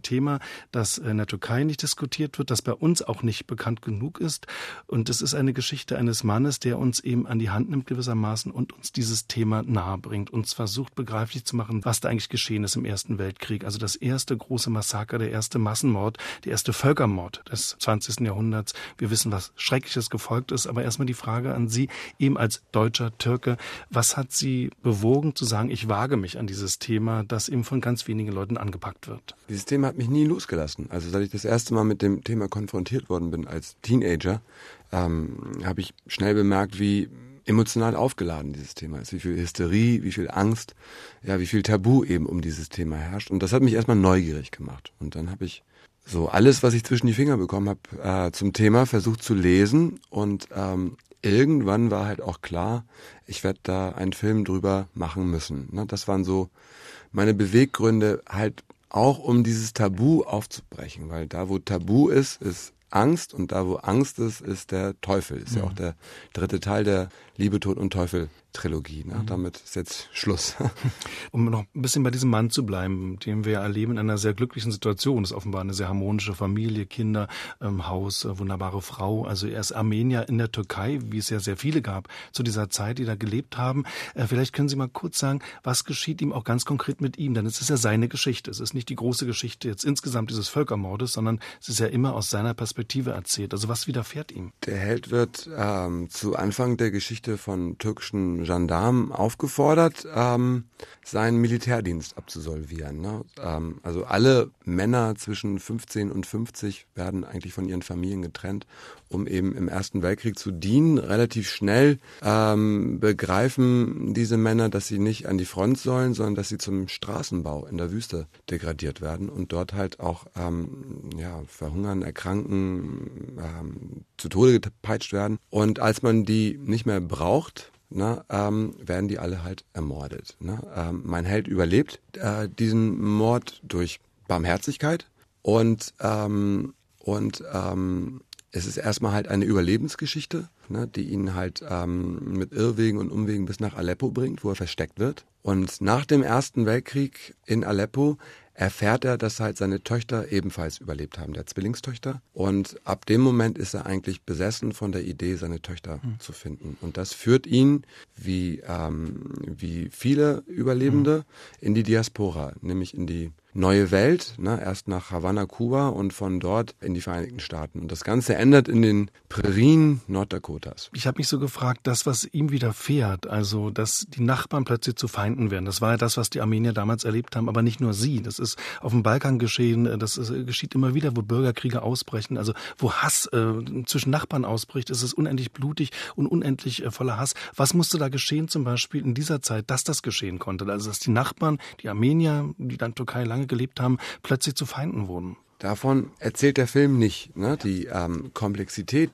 das in der Türkei nicht diskutiert wird, das bei uns auch nicht bekannt genug ist. Und es ist eine Geschichte eines Mannes, der uns eben an die Hand nimmt gewissermaßen und uns dieses Thema nahe bringt, uns versucht begreiflich zu machen, was da eigentlich geschehen ist im Ersten Weltkrieg. Also das erste große Massaker, der erste Massenmord, der erste Völkermord des 20. Jahrhunderts. Wir wissen, was Schreckliches gefolgt ist, aber erstmal die Frage an Sie, eben als deutscher Türke, was hat Sie bewogen zu sagen, ich wage mich an dieses Thema, das eben von ganz wenigen Leuten angepackt wird? Dieses Thema hat mich nie losgelassen. Also seit ich das erste Mal mit dem Thema konfrontiert worden bin als Teenager, habe ich schnell bemerkt, wie emotional aufgeladen dieses Thema ist, wie viel Hysterie, wie viel Angst, ja, wie viel Tabu eben um dieses Thema herrscht. Und das hat mich erstmal neugierig gemacht. Und dann habe ich so alles, was ich zwischen die Finger bekommen habe, zum Thema versucht zu lesen. Und irgendwann war halt auch klar, ich werde da einen Film drüber machen müssen. Ne? Das waren so meine Beweggründe, halt auch um dieses Tabu aufzubrechen. Weil da, wo Tabu ist Angst, und da, wo Angst ist der Teufel. Ist ja auch der dritte Teil der Liebe, Tod und Teufel Trilogie. Ne? Damit ist jetzt Schluss. Um noch ein bisschen bei diesem Mann zu bleiben, den wir erleben in einer sehr glücklichen Situation. Das ist offenbar eine sehr harmonische Familie, Kinder, Haus, wunderbare Frau. Also er ist Armenier in der Türkei, wie es ja sehr viele gab zu dieser Zeit, die da gelebt haben. Vielleicht können Sie mal kurz sagen, was geschieht ihm auch ganz konkret mit ihm? Denn es ist ja seine Geschichte. Es ist nicht die große Geschichte jetzt insgesamt dieses Völkermordes, sondern es ist ja immer aus seiner Perspektive erzählt. Also was widerfährt ihm? Der Held wird zu Anfang der Geschichte von türkischen Gendarmen aufgefordert, seinen Militärdienst abzusolvieren. Ne? Also alle Männer zwischen 15 und 50 werden eigentlich von ihren Familien getrennt, um eben im Ersten Weltkrieg zu dienen. Relativ schnell begreifen diese Männer, dass sie nicht an die Front sollen, sondern dass sie zum Straßenbau in der Wüste degradiert werden und dort halt auch verhungern, erkranken, zu Tode gepeitscht werden. Und als man die nicht mehr braucht, werden die alle halt ermordet. Mein Held überlebt diesen Mord durch Barmherzigkeit und es ist erstmal halt eine Überlebensgeschichte, die ihn halt mit Irrwegen und Umwegen bis nach Aleppo bringt, wo er versteckt wird. Und nach dem Ersten Weltkrieg in Aleppo erfährt er, dass halt seine Töchter ebenfalls überlebt haben, der Zwillingstöchter. Und ab dem Moment ist er eigentlich besessen von der Idee, seine Töchter zu finden. Und das führt ihn, wie viele Überlebende, in die Diaspora, nämlich in die neue Welt, erst nach Havanna, Kuba und von dort in die Vereinigten Staaten. Und das Ganze endet in den Prärien Norddakotas. Ich habe mich so gefragt, das, was ihm widerfährt, also dass die Nachbarn plötzlich zu Feinden werden, das war ja das, was die Armenier damals erlebt haben, aber nicht nur sie. Das ist auf dem Balkan geschehen, geschieht immer wieder, wo Bürgerkriege ausbrechen, also wo Hass zwischen Nachbarn ausbricht, ist es unendlich blutig und unendlich voller Hass. Was musste da geschehen zum Beispiel in dieser Zeit, dass das geschehen konnte? Also dass die Nachbarn, die Armenier, die dann Türkei lange gelebt haben, plötzlich zu Feinden wurden. Davon erzählt der Film nicht, die Komplexität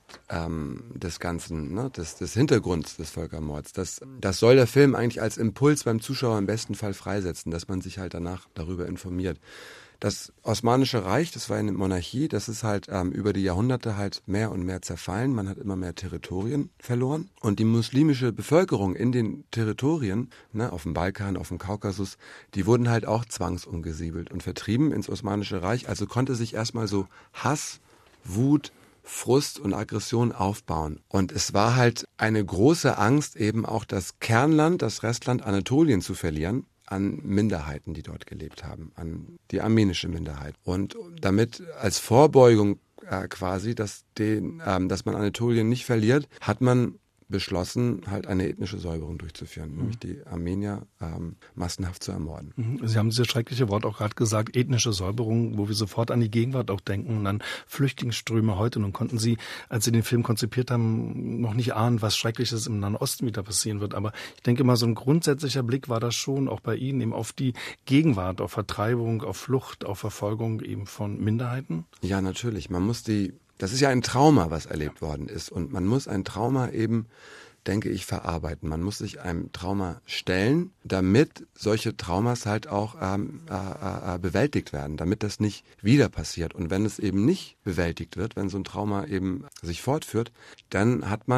des Ganzen, des Hintergrunds des Völkermords. Das soll der Film eigentlich als Impuls beim Zuschauer im besten Fall freisetzen, dass man sich halt danach darüber informiert. Das Osmanische Reich, das war eine Monarchie, das ist halt über die Jahrhunderte halt mehr und mehr zerfallen. Man hat immer mehr Territorien verloren. Und die muslimische Bevölkerung in den Territorien, auf dem Balkan, auf dem Kaukasus, die wurden halt auch zwangsumgesiedelt und vertrieben ins Osmanische Reich. Also konnte sich erstmal so Hass, Wut, Frust und Aggression aufbauen. Und es war halt eine große Angst, eben auch das Kernland, das Restland Anatolien zu verlieren, an Minderheiten, die dort gelebt haben, an die armenische Minderheit. Und damit als Vorbeugung quasi, dass man Anatolien nicht verliert, hat man beschlossen, halt eine ethnische Säuberung durchzuführen, nämlich die Armenier massenhaft zu ermorden. Sie haben dieses schreckliche Wort auch gerade gesagt, ethnische Säuberung, wo wir sofort an die Gegenwart auch denken und an Flüchtlingsströme heute. Nun konnten Sie, als Sie den Film konzipiert haben, noch nicht ahnen, was Schreckliches im Nahen Osten wieder passieren wird. Aber ich denke mal, so ein grundsätzlicher Blick war das schon auch bei Ihnen eben auf die Gegenwart, auf Vertreibung, auf Flucht, auf Verfolgung eben von Minderheiten. Ja, natürlich. Das ist ja ein Trauma, was erlebt worden ist. Und man muss ein Trauma eben, denke ich, verarbeiten. Man muss sich einem Trauma stellen, damit solche Traumas halt auch bewältigt werden, damit das nicht wieder passiert. Und wenn es eben nicht bewältigt wird, wenn so ein Trauma eben sich fortführt, dann hat man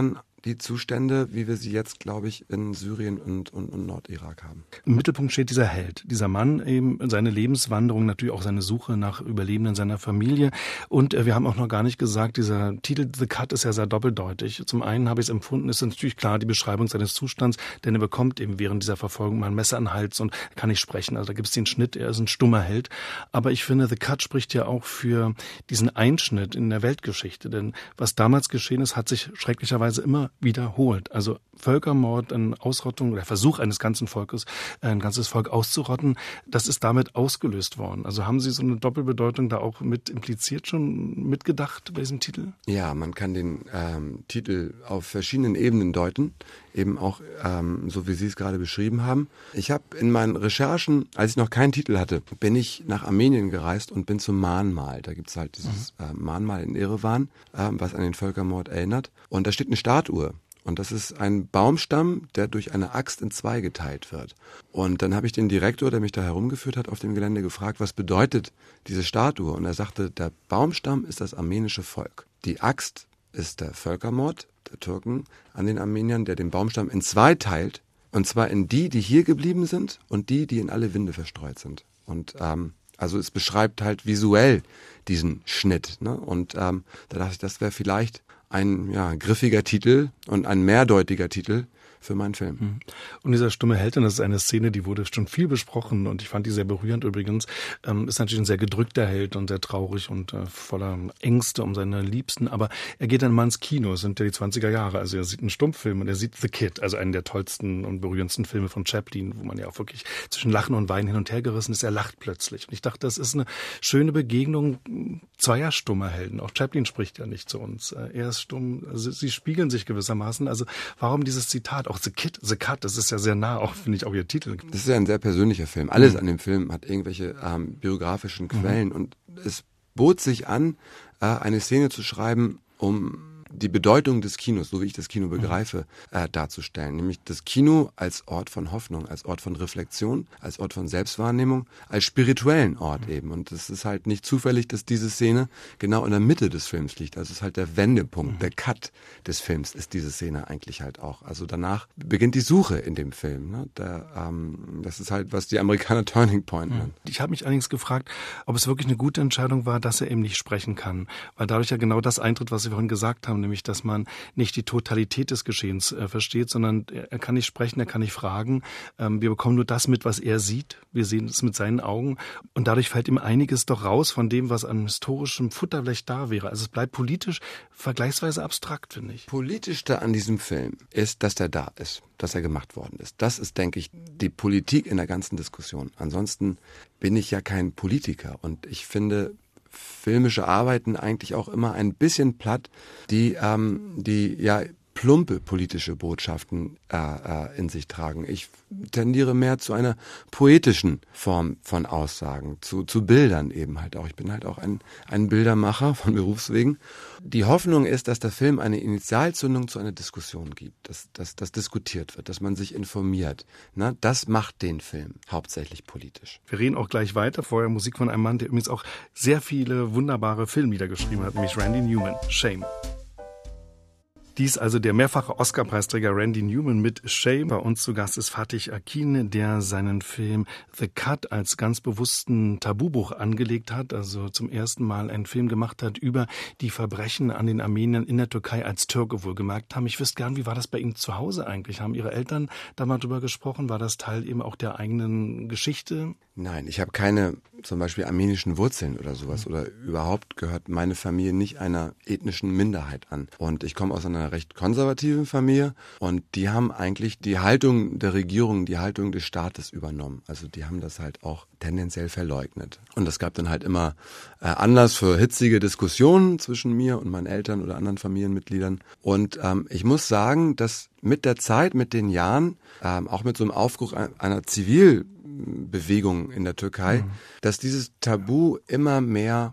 die Zustände, wie wir sie jetzt, glaube ich, in Syrien und Nordirak haben. Im Mittelpunkt steht dieser Held, dieser Mann, eben seine Lebenswanderung, natürlich auch seine Suche nach Überlebenden seiner Familie. Und wir haben auch noch gar nicht gesagt, dieser Titel The Cut ist ja sehr doppeldeutig. Zum einen habe ich es empfunden, ist natürlich klar die Beschreibung seines Zustands, denn er bekommt eben während dieser Verfolgung mal ein Messer an den Hals und kann nicht sprechen. Also da gibt es den Schnitt, er ist ein stummer Held. Aber ich finde, The Cut spricht ja auch für diesen Einschnitt in der Weltgeschichte. Denn was damals geschehen ist, hat sich schrecklicherweise immer wiederholt. Also Völkermord, eine Ausrottung oder Versuch eines ganzen Volkes, ein ganzes Volk auszurotten, das ist damit ausgelöst worden. Also haben Sie so eine Doppelbedeutung da auch mit impliziert, schon mitgedacht bei diesem Titel? Ja, man kann den Titel auf verschiedenen Ebenen deuten, eben auch so wie Sie es gerade beschrieben haben. Ich habe in meinen Recherchen, als ich noch keinen Titel hatte, bin ich nach Armenien gereist und bin zum Mahnmal. Da gibt es halt dieses Mahnmal in Erevan, was an den Völkermord erinnert. Und da steht eine Statue. Und das ist ein Baumstamm, der durch eine Axt in zwei geteilt wird. Und dann habe ich den Direktor, der mich da herumgeführt hat, auf dem Gelände gefragt, was bedeutet diese Statue? Und er sagte, der Baumstamm ist das armenische Volk. Die Axt ist der Völkermord der Türken an den Armeniern, der den Baumstamm in zwei teilt. Und zwar in die hier geblieben sind und die in alle Winde verstreut sind. Und also es beschreibt halt visuell diesen Schnitt. Ne? Und da dachte ich, das wäre vielleicht ein griffiger Titel und ein mehrdeutiger Titel für meinen Film. Und dieser stumme Held, und das ist eine Szene, die wurde schon viel besprochen und ich fand die sehr berührend übrigens, ist natürlich ein sehr gedrückter Held und sehr traurig und voller Ängste um seine Liebsten, aber er geht dann mal ins Kino, es sind ja die 20er Jahre, also er sieht einen Stummfilm und er sieht The Kid, also einen der tollsten und berührendsten Filme von Chaplin, wo man ja auch wirklich zwischen Lachen und Weinen hin und her gerissen ist, er lacht plötzlich. Und ich dachte, das ist eine schöne Begegnung zweier stummer Helden. Auch Chaplin spricht ja nicht zu uns. Er ist stumm, also sie spiegeln sich gewissermaßen. Also warum dieses Zitat? Auch The Kid, The Cut, das ist ja sehr nah, auch finde ich, auch ihr Titel. Das ist ja ein sehr persönlicher Film. Alles an dem Film hat irgendwelche biografischen Quellen und es bot sich an, eine Szene zu schreiben, um die Bedeutung des Kinos, so wie ich das Kino begreife, darzustellen. Nämlich das Kino als Ort von Hoffnung, als Ort von Reflexion, als Ort von Selbstwahrnehmung, als spirituellen Ort eben. Und es ist halt nicht zufällig, dass diese Szene genau in der Mitte des Films liegt. Also es ist halt der Wendepunkt, der Cut des Films ist diese Szene eigentlich halt auch. Also danach beginnt die Suche in dem Film. Ne? Das ist halt, was die Amerikaner Turning Point nennen. Ich habe mich allerdings gefragt, ob es wirklich eine gute Entscheidung war, dass er eben nicht sprechen kann. Weil dadurch ja genau das eintritt, was Sie vorhin gesagt haben, nämlich, dass man nicht die Totalität des Geschehens versteht, sondern er kann nicht sprechen, er kann nicht fragen. Wir bekommen nur das mit, was er sieht. Wir sehen es mit seinen Augen. Und dadurch fällt ihm einiges doch raus von dem, was an historischem Futterblech da wäre. Also es bleibt politisch vergleichsweise abstrakt, finde ich. Politischste an diesem Film ist, dass er da ist, dass er gemacht worden ist. Das ist, denke ich, die Politik in der ganzen Diskussion. Ansonsten bin ich ja kein Politiker und ich finde filmische Arbeiten eigentlich auch immer ein bisschen platt, die plumpe politische Botschaften in sich tragen. Ich tendiere mehr zu einer poetischen Form von Aussagen, zu Bildern eben halt auch. Ich bin halt auch ein Bildermacher von Berufswegen. Die Hoffnung ist, dass der Film eine Initialzündung zu einer Diskussion gibt, dass diskutiert wird, dass man sich informiert. Na, das macht den Film hauptsächlich politisch. Wir reden auch gleich weiter. Vorher Musik von einem Mann, der übrigens auch sehr viele wunderbare Filmlieder geschrieben hat, nämlich Randy Newman. Shame. Dies also der mehrfache Oscar-Preisträger Randy Newman mit Shame. Bei uns zu Gast ist Fatih Akin, der seinen Film The Cut als ganz bewussten Tabubruch angelegt hat, also zum ersten Mal einen Film gemacht hat über die Verbrechen an den Armeniern in der Türkei als Türke wohlgemerkt haben. Ich wüsste gern, wie war das bei Ihnen zu Hause eigentlich? Haben Ihre Eltern da mal drüber gesprochen? War das Teil eben auch der eigenen Geschichte? Nein, ich habe keine zum Beispiel armenischen Wurzeln oder sowas oder überhaupt gehört meine Familie nicht einer ethnischen Minderheit an. Und ich komme aus einer recht konservativen Familie und die haben eigentlich die Haltung der Regierung, die Haltung des Staates übernommen. Also die haben das halt auch tendenziell verleugnet. Und es gab dann halt immer Anlass für hitzige Diskussionen zwischen mir und meinen Eltern oder anderen Familienmitgliedern. Und ich muss sagen, dass mit der Zeit, mit den Jahren, auch mit so einem Aufbruch einer Zivilbewegung in der Türkei, dass dieses Tabu immer mehr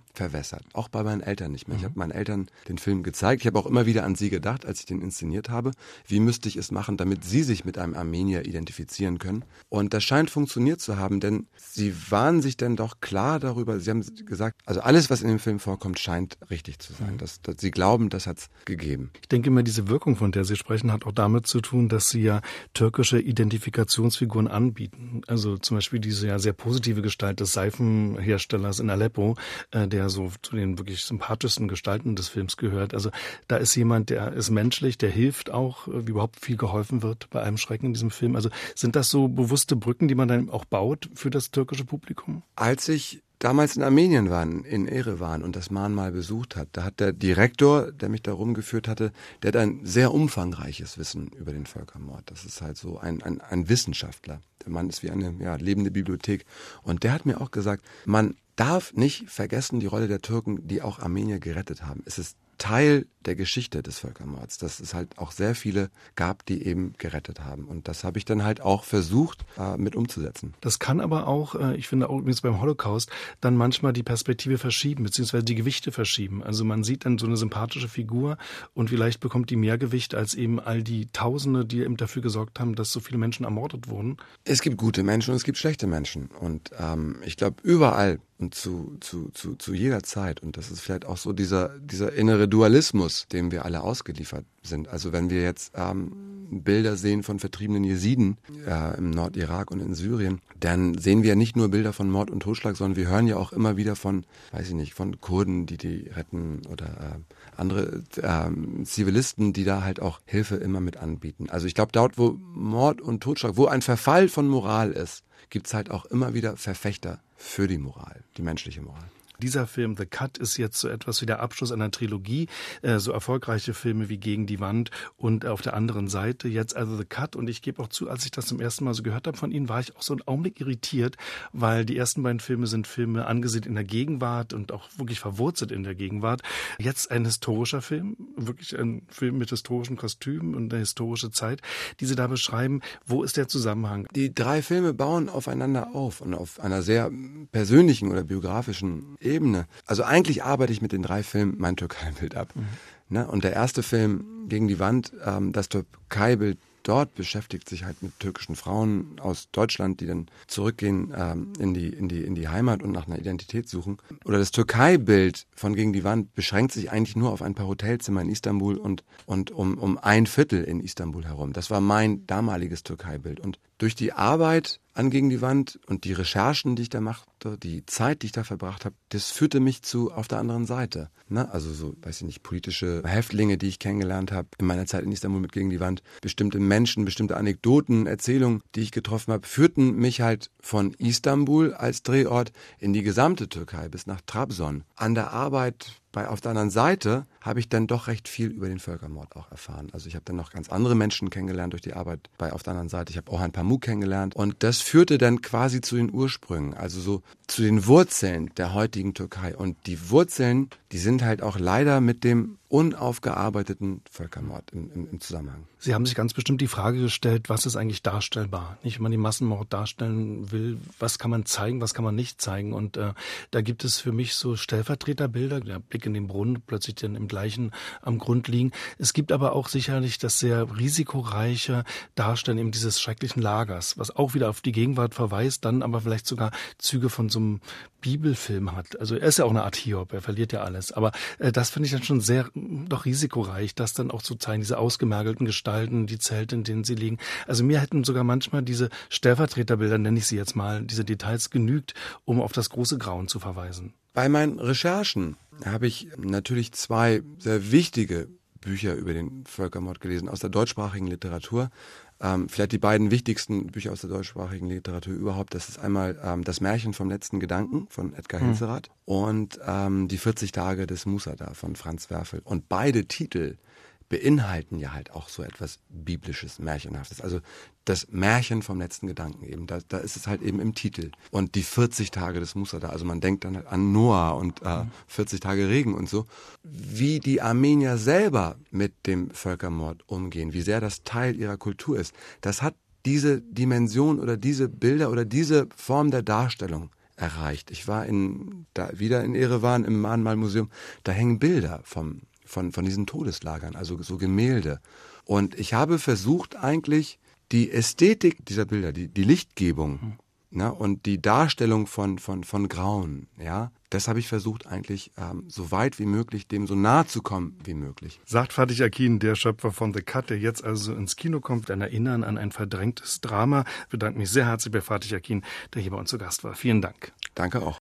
verwässert. Auch bei meinen Eltern nicht mehr. Ich habe meinen Eltern den Film gezeigt. Ich habe auch immer wieder an sie gedacht, als ich den inszeniert habe. Wie müsste ich es machen, damit sie sich mit einem Armenier identifizieren können? Und das scheint funktioniert zu haben, denn sie waren sich dann doch klar darüber. Sie haben gesagt, also alles, was in dem Film vorkommt, scheint richtig zu sein. Dass sie glauben, das hat's gegeben. Ich denke immer, diese Wirkung, von der Sie sprechen, hat auch damit zu tun, dass Sie ja türkische Identifikationsfiguren anbieten. Also zum Beispiel diese ja sehr positive Gestalt des Seifenherstellers in Aleppo, der so zu den wirklich sympathischsten Gestalten des Films gehört. Also da ist jemand, der ist menschlich, der hilft auch, wie überhaupt viel geholfen wird bei allem Schrecken in diesem Film. Also sind das so bewusste Brücken, die man dann auch baut für das türkische Publikum? Als ich damals in Armenien war, in Erevan und das Mahnmal besucht hat, da hat der Direktor, der mich da rumgeführt hatte, der hat ein sehr umfangreiches Wissen über den Völkermord. Das ist halt so ein Wissenschaftler. Der Mann ist wie eine lebende Bibliothek. Und der hat mir auch gesagt, man darf nicht vergessen die Rolle der Türken, die auch Armenier gerettet haben. Es ist Teil der Geschichte des Völkermords, dass es halt auch sehr viele gab, die eben gerettet haben. Und das habe ich dann halt auch versucht, mit umzusetzen. Das kann aber auch, ich finde auch übrigens beim Holocaust, dann manchmal die Perspektive verschieben, beziehungsweise die Gewichte verschieben. Also man sieht dann so eine sympathische Figur und vielleicht bekommt die mehr Gewicht als eben all die Tausende, die eben dafür gesorgt haben, dass so viele Menschen ermordet wurden. Es gibt gute Menschen und es gibt schlechte Menschen. Und ich glaube, überall und zu jeder Zeit, und das ist vielleicht auch so dieser innere Dualismus, dem wir alle ausgeliefert sind. Also wenn wir jetzt Bilder sehen von vertriebenen Jesiden im Nordirak und in Syrien, dann sehen wir nicht nur Bilder von Mord und Totschlag, sondern wir hören ja auch immer wieder von, von Kurden, die retten oder andere Zivilisten, die da halt auch Hilfe immer mit anbieten. Also ich glaube, dort, wo Mord und Totschlag, wo ein Verfall von Moral ist, gibt es halt auch immer wieder Verfechter für die Moral, die menschliche Moral. Dieser Film The Cut ist jetzt so etwas wie der Abschluss einer Trilogie, so erfolgreiche Filme wie Gegen die Wand und auf der anderen Seite jetzt also The Cut. Und ich gebe auch zu, als ich das zum ersten Mal so gehört habe von Ihnen, war ich auch so einen Augenblick irritiert, weil die ersten beiden Filme sind Filme angesiedelt in der Gegenwart und auch wirklich verwurzelt in der Gegenwart. Jetzt ein historischer Film, wirklich ein Film mit historischen Kostümen und eine historische Zeit, die Sie da beschreiben. Wo ist der Zusammenhang? Die drei Filme bauen aufeinander auf und auf einer sehr persönlichen oder biografischen Ebene. Also eigentlich arbeite ich mit den drei Filmen mein Türkei-Bild ab. Ne? Und der erste Film, Gegen die Wand, das Türkei-Bild dort beschäftigt sich halt mit türkischen Frauen aus Deutschland, die dann zurückgehen in die Heimat und nach einer Identität suchen. Oder das Türkei-Bild von Gegen die Wand beschränkt sich eigentlich nur auf ein paar Hotelzimmer in Istanbul und um ein Viertel in Istanbul herum. Das war mein damaliges Türkei-Bild. Und durch die Arbeit an Gegen die Wand und die Recherchen, die ich da machte, die Zeit, die ich da verbracht habe, das führte mich zu auf der anderen Seite. Ne? Also so, politische Häftlinge, die ich kennengelernt habe in meiner Zeit in Istanbul mit Gegen die Wand, bestimmte Menschen, bestimmte Anekdoten, Erzählungen, die ich getroffen habe, führten mich halt von Istanbul als Drehort in die gesamte Türkei bis nach Trabzon. An der Arbeit auf der anderen Seite habe ich dann doch recht viel über den Völkermord auch erfahren. Also ich habe dann noch ganz andere Menschen kennengelernt durch die Arbeit auf der anderen Seite. Ich habe Orhan Pamuk kennengelernt und das führte dann quasi zu den Ursprüngen, also so zu den Wurzeln der heutigen Türkei. Und die Wurzeln, die sind halt auch leider mit dem unaufgearbeiteten Völkermord im Zusammenhang. Sie haben sich ganz bestimmt die Frage gestellt, was ist eigentlich darstellbar? Nicht, wenn man den Massenmord darstellen will, was kann man zeigen, was kann man nicht zeigen? Und da gibt es für mich so Stellvertreterbilder, der Blick in den Brunnen, plötzlich dann im gleichen am Grund liegen. Es gibt aber auch sicherlich das sehr risikoreiche Darstellen eben dieses schrecklichen Lagers, was auch wieder auf die Gegenwart verweist, dann aber vielleicht sogar Züge von so einem Bibelfilm hat. Also er ist ja auch eine Art Hiob, er verliert ja alles. Aber das finde ich dann schon sehr doch risikoreich, das dann auch zu zeigen, diese ausgemergelten Gestalten, die Zelte, in denen sie liegen. Also mir hätten sogar manchmal diese Stellvertreterbilder, nenne ich sie jetzt mal, diese Details genügt, um auf das große Grauen zu verweisen. Bei meinen Recherchen habe ich natürlich zwei sehr wichtige Bücher über den Völkermord gelesen aus der deutschsprachigen Literatur. Vielleicht die beiden wichtigsten Bücher aus der deutschsprachigen Literatur überhaupt. Das ist einmal Das Märchen vom letzten Gedanken von Edgar Hilserath und Die 40 Tage des Musadda von Franz Werfel. Und beide Titel beinhalten ja halt auch so etwas Biblisches, Märchenhaftes. Also das Märchen vom letzten Gedanken eben, da ist es halt eben im Titel. Und die 40 Tage des Musadda, also man denkt dann halt an Noah und 40 Tage Regen und so. Wie die Armenier selber mit dem Völkermord umgehen, wie sehr das Teil ihrer Kultur ist, das hat diese Dimension oder diese Bilder oder diese Form der Darstellung erreicht. Ich war wieder in Erevan im Mahnmalmuseum, da hängen Bilder von diesen Todeslagern, also so Gemälde. Und ich habe versucht eigentlich die Ästhetik dieser Bilder, die Lichtgebung, und die Darstellung von Grauen, ja, das habe ich versucht eigentlich so weit wie möglich, dem so nahe zu kommen wie möglich. Sagt Fatih Akin, der Schöpfer von The Cut, der jetzt also ins Kino kommt, ein Erinnern an ein verdrängtes Drama. Ich bedanke mich sehr herzlich bei Fatih Akin, der hier bei uns zu Gast war. Vielen Dank. Danke auch.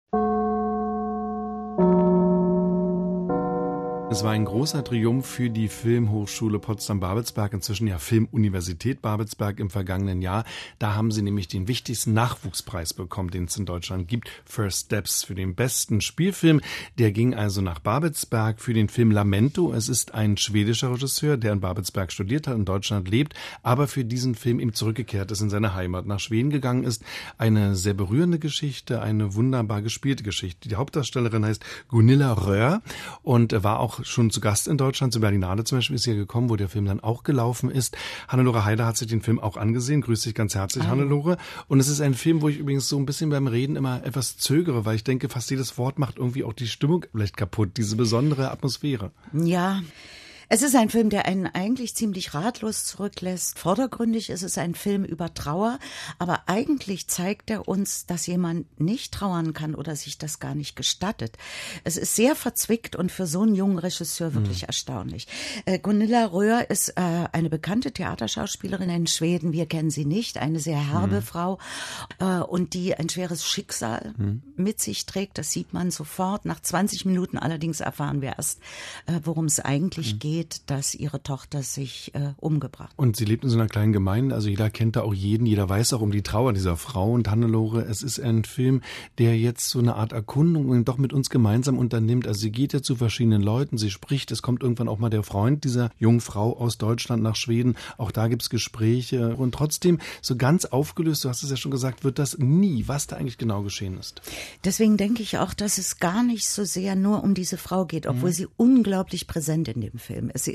Es war ein großer Triumph für die Filmhochschule Potsdam-Babelsberg, inzwischen ja Filmuniversität Babelsberg im vergangenen Jahr. Da haben sie nämlich den wichtigsten Nachwuchspreis bekommen, den es in Deutschland gibt, First Steps, für den besten Spielfilm. Der ging also nach Babelsberg für den Film Lamento. Es ist ein schwedischer Regisseur, der in Babelsberg studiert hat, in Deutschland lebt, aber für diesen Film eben zurückgekehrt ist, in seine Heimat nach Schweden gegangen ist. Eine sehr berührende Geschichte, eine wunderbar gespielte Geschichte. Die Hauptdarstellerin heißt Gunilla Röhr und war auch schon zu Gast in Deutschland. Zu Berlinale zum Beispiel ist sie gekommen, wo der Film dann auch gelaufen ist. Hannelore Heider hat sich den Film auch angesehen. Grüß dich ganz herzlich, Hannelore. Und es ist ein Film, wo ich übrigens so ein bisschen beim Reden immer etwas zögere, weil ich denke, fast jedes Wort macht irgendwie auch die Stimmung vielleicht kaputt, diese besondere Atmosphäre. Ja. Es ist ein Film, der einen eigentlich ziemlich ratlos zurücklässt. Vordergründig ist es ein Film über Trauer, aber eigentlich zeigt er uns, dass jemand nicht trauern kann oder sich das gar nicht gestattet. Es ist sehr verzwickt und für so einen jungen Regisseur wirklich erstaunlich. Gunilla Röhr ist eine bekannte Theaterschauspielerin in Schweden. Wir kennen sie nicht. Eine sehr herbe Frau und die ein schweres Schicksal mit sich trägt. Das sieht man sofort. Nach 20 Minuten allerdings erfahren wir erst, worum es eigentlich geht, dass ihre Tochter sich umgebracht hat. Und sie lebt in so einer kleinen Gemeinde, also jeder kennt da auch jeden, jeder weiß auch um die Trauer dieser Frau. Und Hannelore, es ist ein Film, der jetzt so eine Art Erkundung doch mit uns gemeinsam unternimmt. Also sie geht ja zu verschiedenen Leuten, sie spricht, es kommt irgendwann auch mal der Freund dieser jungen Frau aus Deutschland nach Schweden. Auch da gibt's Gespräche und trotzdem so ganz aufgelöst, du hast es ja schon gesagt, wird das nie, was da eigentlich genau geschehen ist. Deswegen denke ich auch, dass es gar nicht so sehr nur um diese Frau geht, obwohl sie unglaublich präsent in dem Film ist.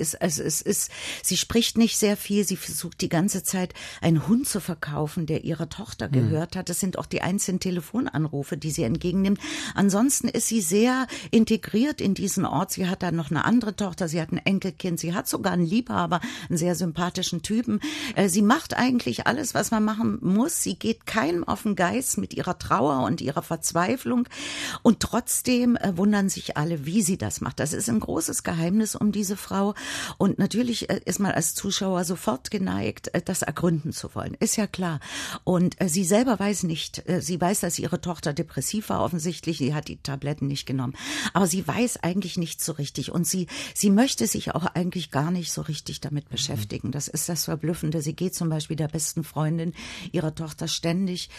Sie spricht nicht sehr viel, sie versucht die ganze Zeit einen Hund zu verkaufen, der ihrer Tochter gehört hat. Das sind auch die einzelnen Telefonanrufe, die sie entgegennimmt. Ansonsten ist sie sehr integriert in diesen Ort. Sie hat dann noch eine andere Tochter, sie hat ein Enkelkind, sie hat sogar einen Liebhaber, einen sehr sympathischen Typen. Sie macht eigentlich alles, was man machen muss. Sie geht keinem auf den Geist mit ihrer Trauer und ihrer Verzweiflung. Und trotzdem wundern sich alle, wie sie das macht. Das ist ein großes Geheimnis um diese Frau. Und natürlich ist man als Zuschauer sofort geneigt, das ergründen zu wollen. Ist ja klar. Und sie selber weiß nicht. Sie weiß, dass ihre Tochter depressiv war offensichtlich. Sie hat die Tabletten nicht genommen. Aber sie weiß eigentlich nicht so richtig. Und sie möchte sich auch eigentlich gar nicht so richtig damit beschäftigen. Das ist das Verblüffende. Sie geht zum Beispiel der besten Freundin ihrer Tochter ständig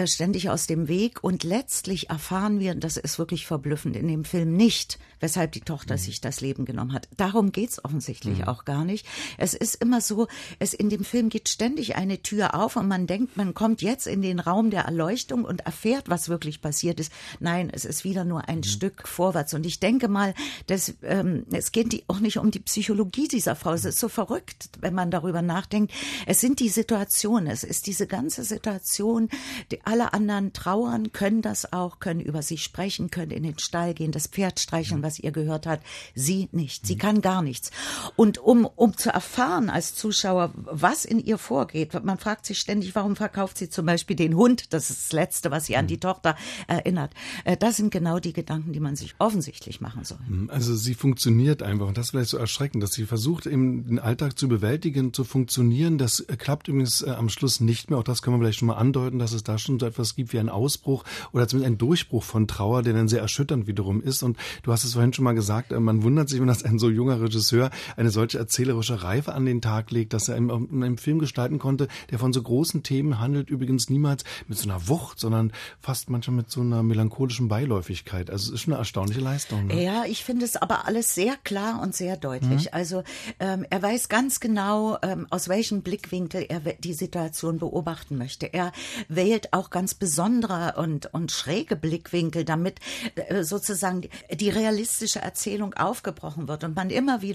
aus dem Weg. Und letztlich erfahren wir, und das ist wirklich verblüffend in dem Film nicht, weshalb die Tochter sich das Leben genommen hat. Darum geht's offensichtlich auch gar nicht. Es ist immer so, in dem Film geht ständig eine Tür auf und man denkt, man kommt jetzt in den Raum der Erleuchtung und erfährt, was wirklich passiert ist. Nein, es ist wieder nur ein Stück vorwärts. Und ich denke mal, es geht auch nicht um die Psychologie dieser Frau. Es ist so verrückt, wenn man darüber nachdenkt. Es sind die Situationen, es ist diese ganze Situation, alle anderen trauern, können das auch, können über sie sprechen, können in den Stall gehen, das Pferd streicheln, was ihr gehört hat. Sie nicht. Sie kann gar nichts. Und um zu erfahren als Zuschauer, was in ihr vorgeht, man fragt sich ständig, warum verkauft sie zum Beispiel den Hund? Das ist das Letzte, was sie an die Tochter erinnert. Das sind genau die Gedanken, die man sich offensichtlich machen soll. Also sie funktioniert einfach und das ist vielleicht so erschreckend, dass sie versucht, eben den Alltag zu bewältigen, zu funktionieren. Das klappt übrigens am Schluss nicht mehr. Auch das können wir vielleicht schon mal andeuten, dass es da schon so etwas gibt wie einen Ausbruch oder zumindest einen Durchbruch von Trauer, der dann sehr erschütternd wiederum ist. Und du hast es vorhin schon mal gesagt, man wundert sich, wenn das ein so junger Regisseur eine solche erzählerische Reife an den Tag legt, dass er in einem Film gestalten konnte, der von so großen Themen handelt, übrigens niemals mit so einer Wucht, sondern fast manchmal mit so einer melancholischen Beiläufigkeit. Also es ist schon eine erstaunliche Leistung. Ne? Ja, ich finde es aber alles sehr klar und sehr deutlich. Also er weiß ganz genau, aus welchem Blickwinkel er die Situation beobachten möchte. Er wählt auch ganz besondere und schräge Blickwinkel, damit sozusagen die realistische Erzählung aufgebrochen wird und man immer wieder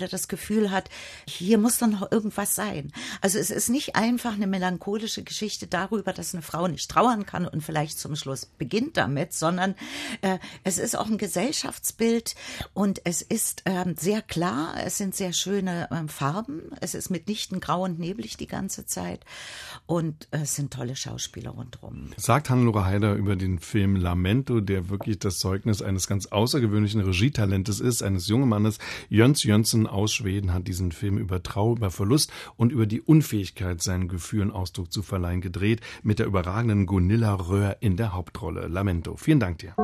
Schauspieler das Gefühl hat, hier muss doch noch irgendwas sein. Also es ist nicht einfach eine melancholische Geschichte darüber, dass eine Frau nicht trauern kann und vielleicht zum Schluss beginnt damit, sondern es ist auch ein Gesellschaftsbild und es ist sehr klar, es sind sehr schöne Farben, es ist mitnichten grau und neblig die ganze Zeit und es sind tolle Schauspieler rundherum. Sagt Hannelore Heider über den Film Lamento, der wirklich das Zeugnis eines ganz außergewöhnlichen Regietalentes ist, eines jungen Mannes. Jöns Jönsson aus Schweden hat diesen Film über Trauer, über Verlust und über die Unfähigkeit, seinen Gefühlen Ausdruck zu verleihen, gedreht, mit der überragenden Gunilla Röhr in der Hauptrolle. Lamento. Vielen Dank dir.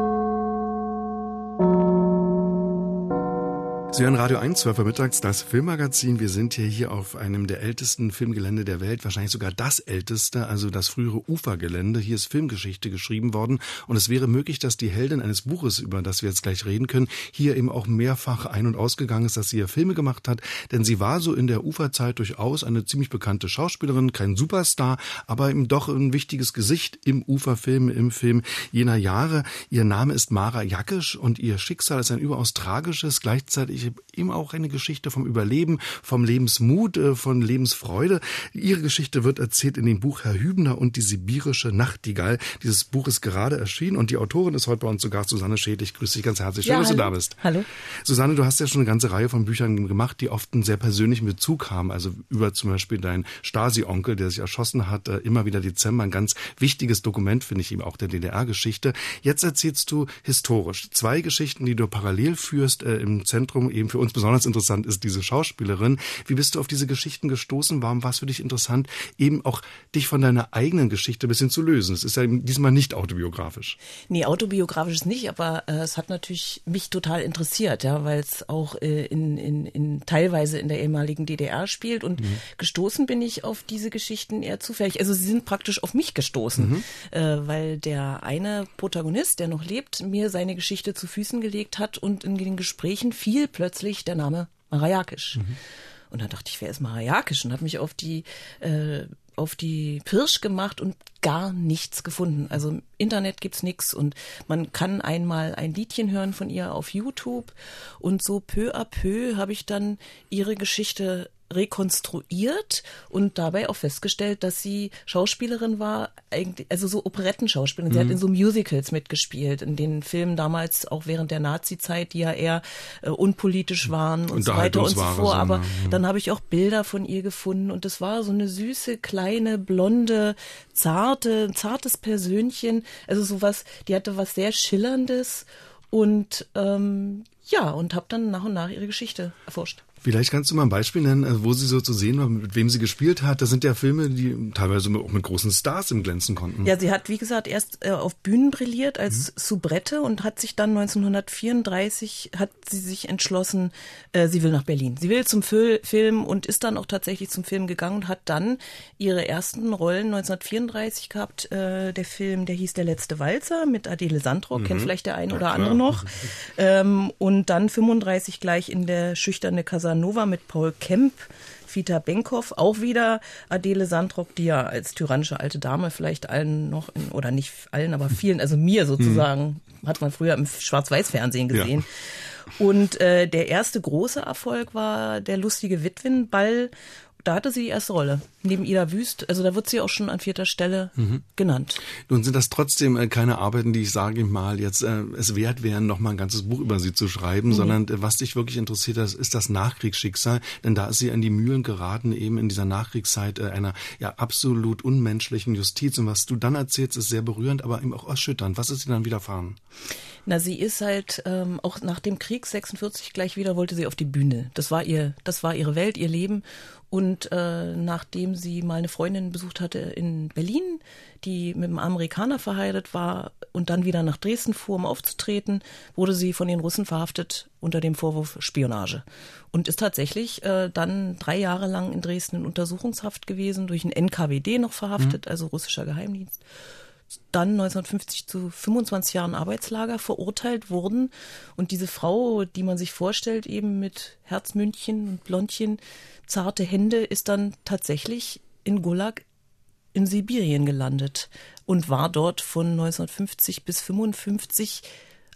Sie hören Radio 1, 12 Uhr mittags, das Filmmagazin. Wir sind hier auf einem der ältesten Filmgelände der Welt, wahrscheinlich sogar das älteste, also das frühere Ufergelände. Hier ist Filmgeschichte geschrieben worden und es wäre möglich, dass die Heldin eines Buches, über das wir jetzt gleich reden können, hier eben auch mehrfach ein- und ausgegangen ist, dass sie hier Filme gemacht hat, denn sie war so in der Uferzeit durchaus eine ziemlich bekannte Schauspielerin, kein Superstar, aber eben doch ein wichtiges Gesicht im Uferfilm, im Film jener Jahre. Ihr Name ist Mara Jakisch und ihr Schicksal ist ein überaus tragisches, gleichzeitig eben auch eine Geschichte vom Überleben, vom Lebensmut, von Lebensfreude. Ihre Geschichte wird erzählt in dem Buch Herr Hübner und die sibirische Nachtigall. Dieses Buch ist gerade erschienen und die Autorin ist heute bei uns zu Gast, Susanne Schädlich. Grüß dich ganz herzlich. Schön, dass du da bist. Hallo. Susanne, du hast ja schon eine ganze Reihe von Büchern gemacht, die oft einen sehr persönlichen Bezug haben. Also über zum Beispiel deinen Stasi-Onkel, der sich erschossen hat, immer wieder Dezember. Ein ganz wichtiges Dokument, finde ich, eben auch der DDR-Geschichte. Jetzt erzählst du historisch 2 Geschichten, die du parallel führst im Zentrum. Eben für uns besonders interessant ist diese Schauspielerin. Wie bist du auf diese Geschichten gestoßen? Warum war es für dich interessant, eben auch dich von deiner eigenen Geschichte ein bisschen zu lösen? Es ist ja diesmal nicht autobiografisch. Nee, autobiografisch ist nicht, aber es hat natürlich mich total interessiert, ja, weil es auch teilweise in der ehemaligen DDR spielt und gestoßen bin ich auf diese Geschichten eher zufällig. Also sie sind praktisch auf mich gestoßen, weil der eine Protagonist, der noch lebt, mir seine Geschichte zu Füßen gelegt hat und in den Gesprächen fiel plötzlich der Name Mara Jakisch. Und dann dachte ich, wer ist Mara Jakisch? Und habe mich auf die Pirsch gemacht und gar nichts gefunden. Also im Internet gibt's nichts und man kann einmal ein Liedchen hören von ihr auf YouTube und so peu à peu habe ich dann ihre Geschichte rekonstruiert und dabei auch festgestellt, dass sie Schauspielerin war, eigentlich, also so Operettenschauspielerin. Sie hat in so Musicals mitgespielt, in den Filmen damals auch während der Nazi-Zeit, die ja eher unpolitisch waren und so weiter und so fort. Aber dann habe ich auch Bilder von ihr gefunden und das war so eine süße, kleine, blonde, zartes Persönchen. Also sowas, die hatte was sehr Schillerndes und und habe dann nach und nach ihre Geschichte erforscht. Vielleicht kannst du mal ein Beispiel nennen, wo sie so zu sehen war, mit wem sie gespielt hat. Das sind ja Filme, die teilweise auch mit großen Stars im Glänzen konnten. Ja, sie hat, wie gesagt, erst auf Bühnen brilliert als Soubrette und hat sich dann 1934, hat sie sich entschlossen, sie will nach Berlin. Sie will zum Film und ist dann auch tatsächlich zum Film gegangen und hat dann ihre ersten Rollen 1934 gehabt. Der Film, der hieß Der letzte Walzer mit Adele Sandrock, kennt vielleicht der eine oder andere noch. Und dann 35 gleich in Der schüchterne Casanova mit Paul Kemp, Vita Benkow, auch wieder Adele Sandrock, die ja als tyrannische alte Dame vielleicht allen noch, oder nicht allen, aber vielen, also mir sozusagen, hat man früher im Schwarz-Weiß-Fernsehen gesehen. Ja. Und der erste große Erfolg war Der lustige Witwenball. Da hatte sie die erste Rolle, neben Ida Wüst. Also da wird sie auch schon an 4. Stelle genannt. Nun sind das trotzdem keine Arbeiten, die ich sage mal jetzt es wert wären, noch mal ein ganzes Buch über sie zu schreiben, sondern was dich wirklich interessiert, ist das Nachkriegsschicksal. Denn da ist sie in die Mühlen geraten, eben in dieser Nachkriegszeit einer ja absolut unmenschlichen Justiz. Und was du dann erzählst, ist sehr berührend, aber eben auch erschütternd. Was ist ihr dann widerfahren? Na, sie ist halt auch nach dem Krieg 46 gleich wieder, wollte sie auf die Bühne. Das war ihre Welt, ihr Leben. Und nachdem sie mal eine Freundin besucht hatte in Berlin, die mit einem Amerikaner verheiratet war und dann wieder nach Dresden fuhr, um aufzutreten, wurde sie von den Russen verhaftet unter dem Vorwurf Spionage. Und ist tatsächlich dann 3 Jahre lang in Dresden in Untersuchungshaft gewesen, durch ein NKWD noch verhaftet, also russischer Geheimdienst. Dann 1950 zu 25 Jahren Arbeitslager verurteilt wurden. Und diese Frau, die man sich vorstellt, eben mit Herzmündchen und Blondchen, zarte Hände, ist dann tatsächlich in Gulag in Sibirien gelandet und war dort von 1950 bis 1955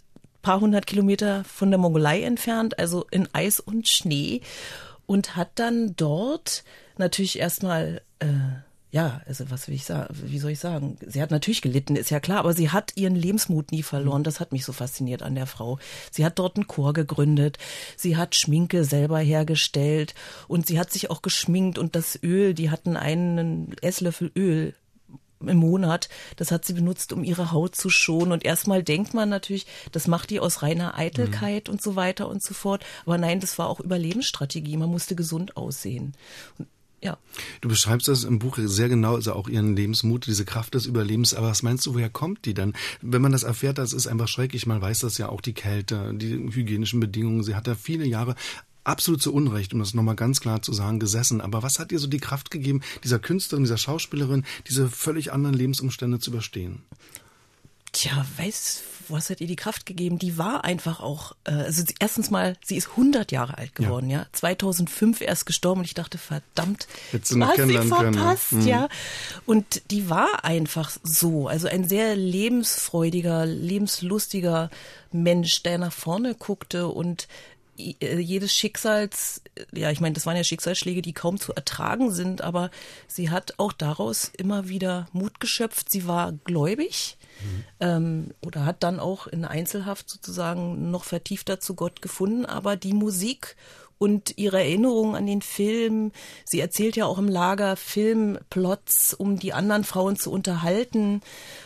paar 100 Kilometer von der Mongolei entfernt, also in Eis und Schnee, und hat dann dort natürlich erstmal, also was will ich sagen, wie soll ich sagen, sie hat natürlich gelitten, ist ja klar, aber sie hat ihren Lebensmut nie verloren, das hat mich so fasziniert an der Frau. Sie hat dort einen Chor gegründet, sie hat Schminke selber hergestellt und sie hat sich auch geschminkt, und das Öl, die hatten einen Esslöffel Öl im Monat, das hat sie benutzt, um ihre Haut zu schonen, und erstmal denkt man natürlich, das macht die aus reiner Eitelkeit und so weiter und so fort, aber nein, das war auch Überlebensstrategie, man musste gesund aussehen. Und ja. Du beschreibst das im Buch sehr genau, also auch ihren Lebensmut, diese Kraft des Überlebens. Aber was meinst du, woher kommt die dann? Wenn man das erfährt, das ist einfach schrecklich. Man weiß das ja auch, die Kälte, die hygienischen Bedingungen. Sie hat da viele Jahre absolut zu Unrecht, um das nochmal ganz klar zu sagen, gesessen. Aber was hat ihr so die Kraft gegeben, dieser Künstlerin, dieser Schauspielerin, diese völlig anderen Lebensumstände zu überstehen? Tja, was hat ihr die Kraft gegeben? Die war einfach auch, erstens mal, sie ist 100 Jahre alt geworden, ja. 2005 erst gestorben, und ich dachte, verdammt, was sie verpasst, ja. Und die war einfach so, also ein sehr lebensfreudiger, lebenslustiger Mensch, der nach vorne guckte, und jedes Schicksals, ich meine, das waren ja Schicksalsschläge, die kaum zu ertragen sind, aber sie hat auch daraus immer wieder Mut geschöpft. Sie war gläubig, oder hat dann auch in Einzelhaft sozusagen noch vertiefter zu Gott gefunden, aber die Musik und ihre Erinnerungen an den Film, sie erzählt ja auch im Lager Filmplots, um die anderen Frauen zu unterhalten,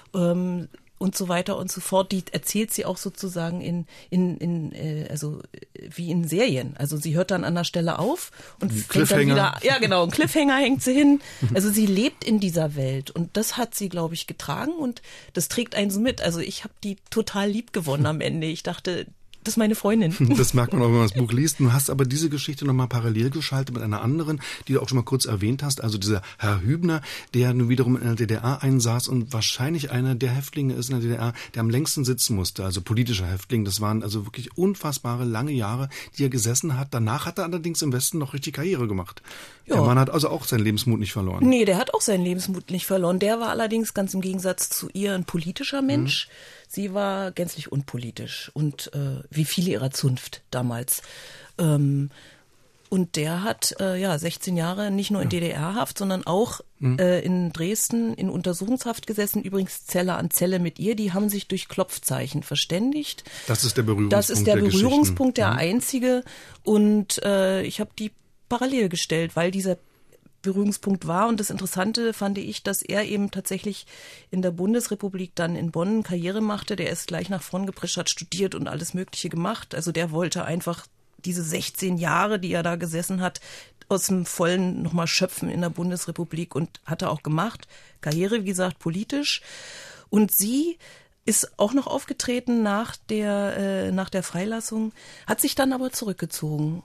und so weiter und so fort. Die erzählt sie auch sozusagen also wie in Serien. Also sie hört dann an der Stelle auf und fängt dann wieder, einen Cliffhanger hängt sie hin. Also sie lebt in dieser Welt, und das hat sie, glaube ich, getragen, und das trägt einen so mit. Also ich habe die total lieb gewonnen am Ende. Ich dachte, das ist meine Freundin. Das merkt man auch, wenn man das Buch liest. Du hast aber diese Geschichte nochmal parallel geschaltet mit einer anderen, die du auch schon mal kurz erwähnt hast. Also dieser Herr Hübner, der nun wiederum in der DDR einsaß und wahrscheinlich einer der Häftlinge ist in der DDR, der am längsten sitzen musste. Also politischer Häftling. Das waren also wirklich unfassbare lange Jahre, die er gesessen hat. Danach hat er allerdings im Westen noch richtig Karriere gemacht. Ja. Der Mann hat also auch seinen Lebensmut nicht verloren. Nee, der hat auch seinen Lebensmut nicht verloren. Der war allerdings ganz im Gegensatz zu ihr ein politischer Mensch. Sie war gänzlich unpolitisch, und wie viele ihrer Zunft damals. Und der hat 16 Jahre nicht nur in DDR-Haft, sondern auch in Dresden in Untersuchungshaft gesessen. Übrigens Zelle an Zelle mit ihr. Die haben sich durch Klopfzeichen verständigt. Das ist der Berührungspunkt. Das ist der Berührungspunkt, der einzige. Und ich habe die parallel gestellt, weil dieser Berührungspunkt war. Und das Interessante fand ich, dass er eben tatsächlich in der Bundesrepublik dann in Bonn Karriere machte. Der ist gleich nach vorn geprescht, hat studiert und alles Mögliche gemacht. Also der wollte einfach diese 16 Jahre, die er da gesessen hat, aus dem Vollen nochmal schöpfen in der Bundesrepublik, und hat er auch gemacht. Karriere, wie gesagt, politisch. Und sie ist auch noch aufgetreten nach der Freilassung, hat sich dann aber zurückgezogen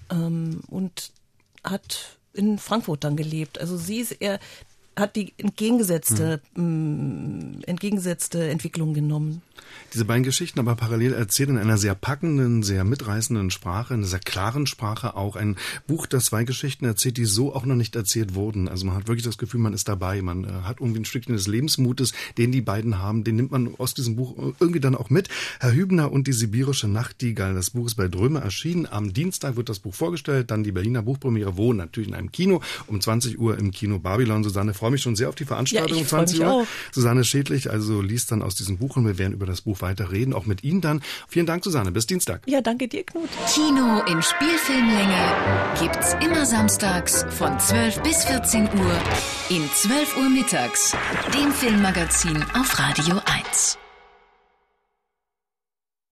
und hat in Frankfurt dann gelebt. Also hat die entgegengesetzte Entwicklung genommen. Diese beiden Geschichten aber parallel erzählt in einer sehr packenden, sehr mitreißenden Sprache, in einer sehr klaren Sprache auch. Ein Buch, das zwei Geschichten erzählt, die so auch noch nicht erzählt wurden. Also man hat wirklich das Gefühl, man ist dabei. Man hat irgendwie ein Stückchen des Lebensmutes, den die beiden haben. Den nimmt man aus diesem Buch irgendwie dann auch mit. Herr Hübner und die sibirische Nachtigall. Das Buch ist bei Drömer erschienen. Am Dienstag wird das Buch vorgestellt. Dann die Berliner Buchpremiere, wo natürlich in einem Kino um 20 Uhr im Kino Babylon. Susanne, freue mich schon sehr auf die Veranstaltung um 20 Uhr. Auch. Susanne Schädlich also liest dann aus diesem Buch, und wir werden über das Buch weiter reden, auch mit Ihnen dann. Vielen Dank, Susanne. Bis Dienstag. Ja, danke dir, Knut. Kino in Spielfilmlänge gibt's immer samstags von 12 bis 14 Uhr in 12 Uhr mittags, dem Filmmagazin auf Radio 1.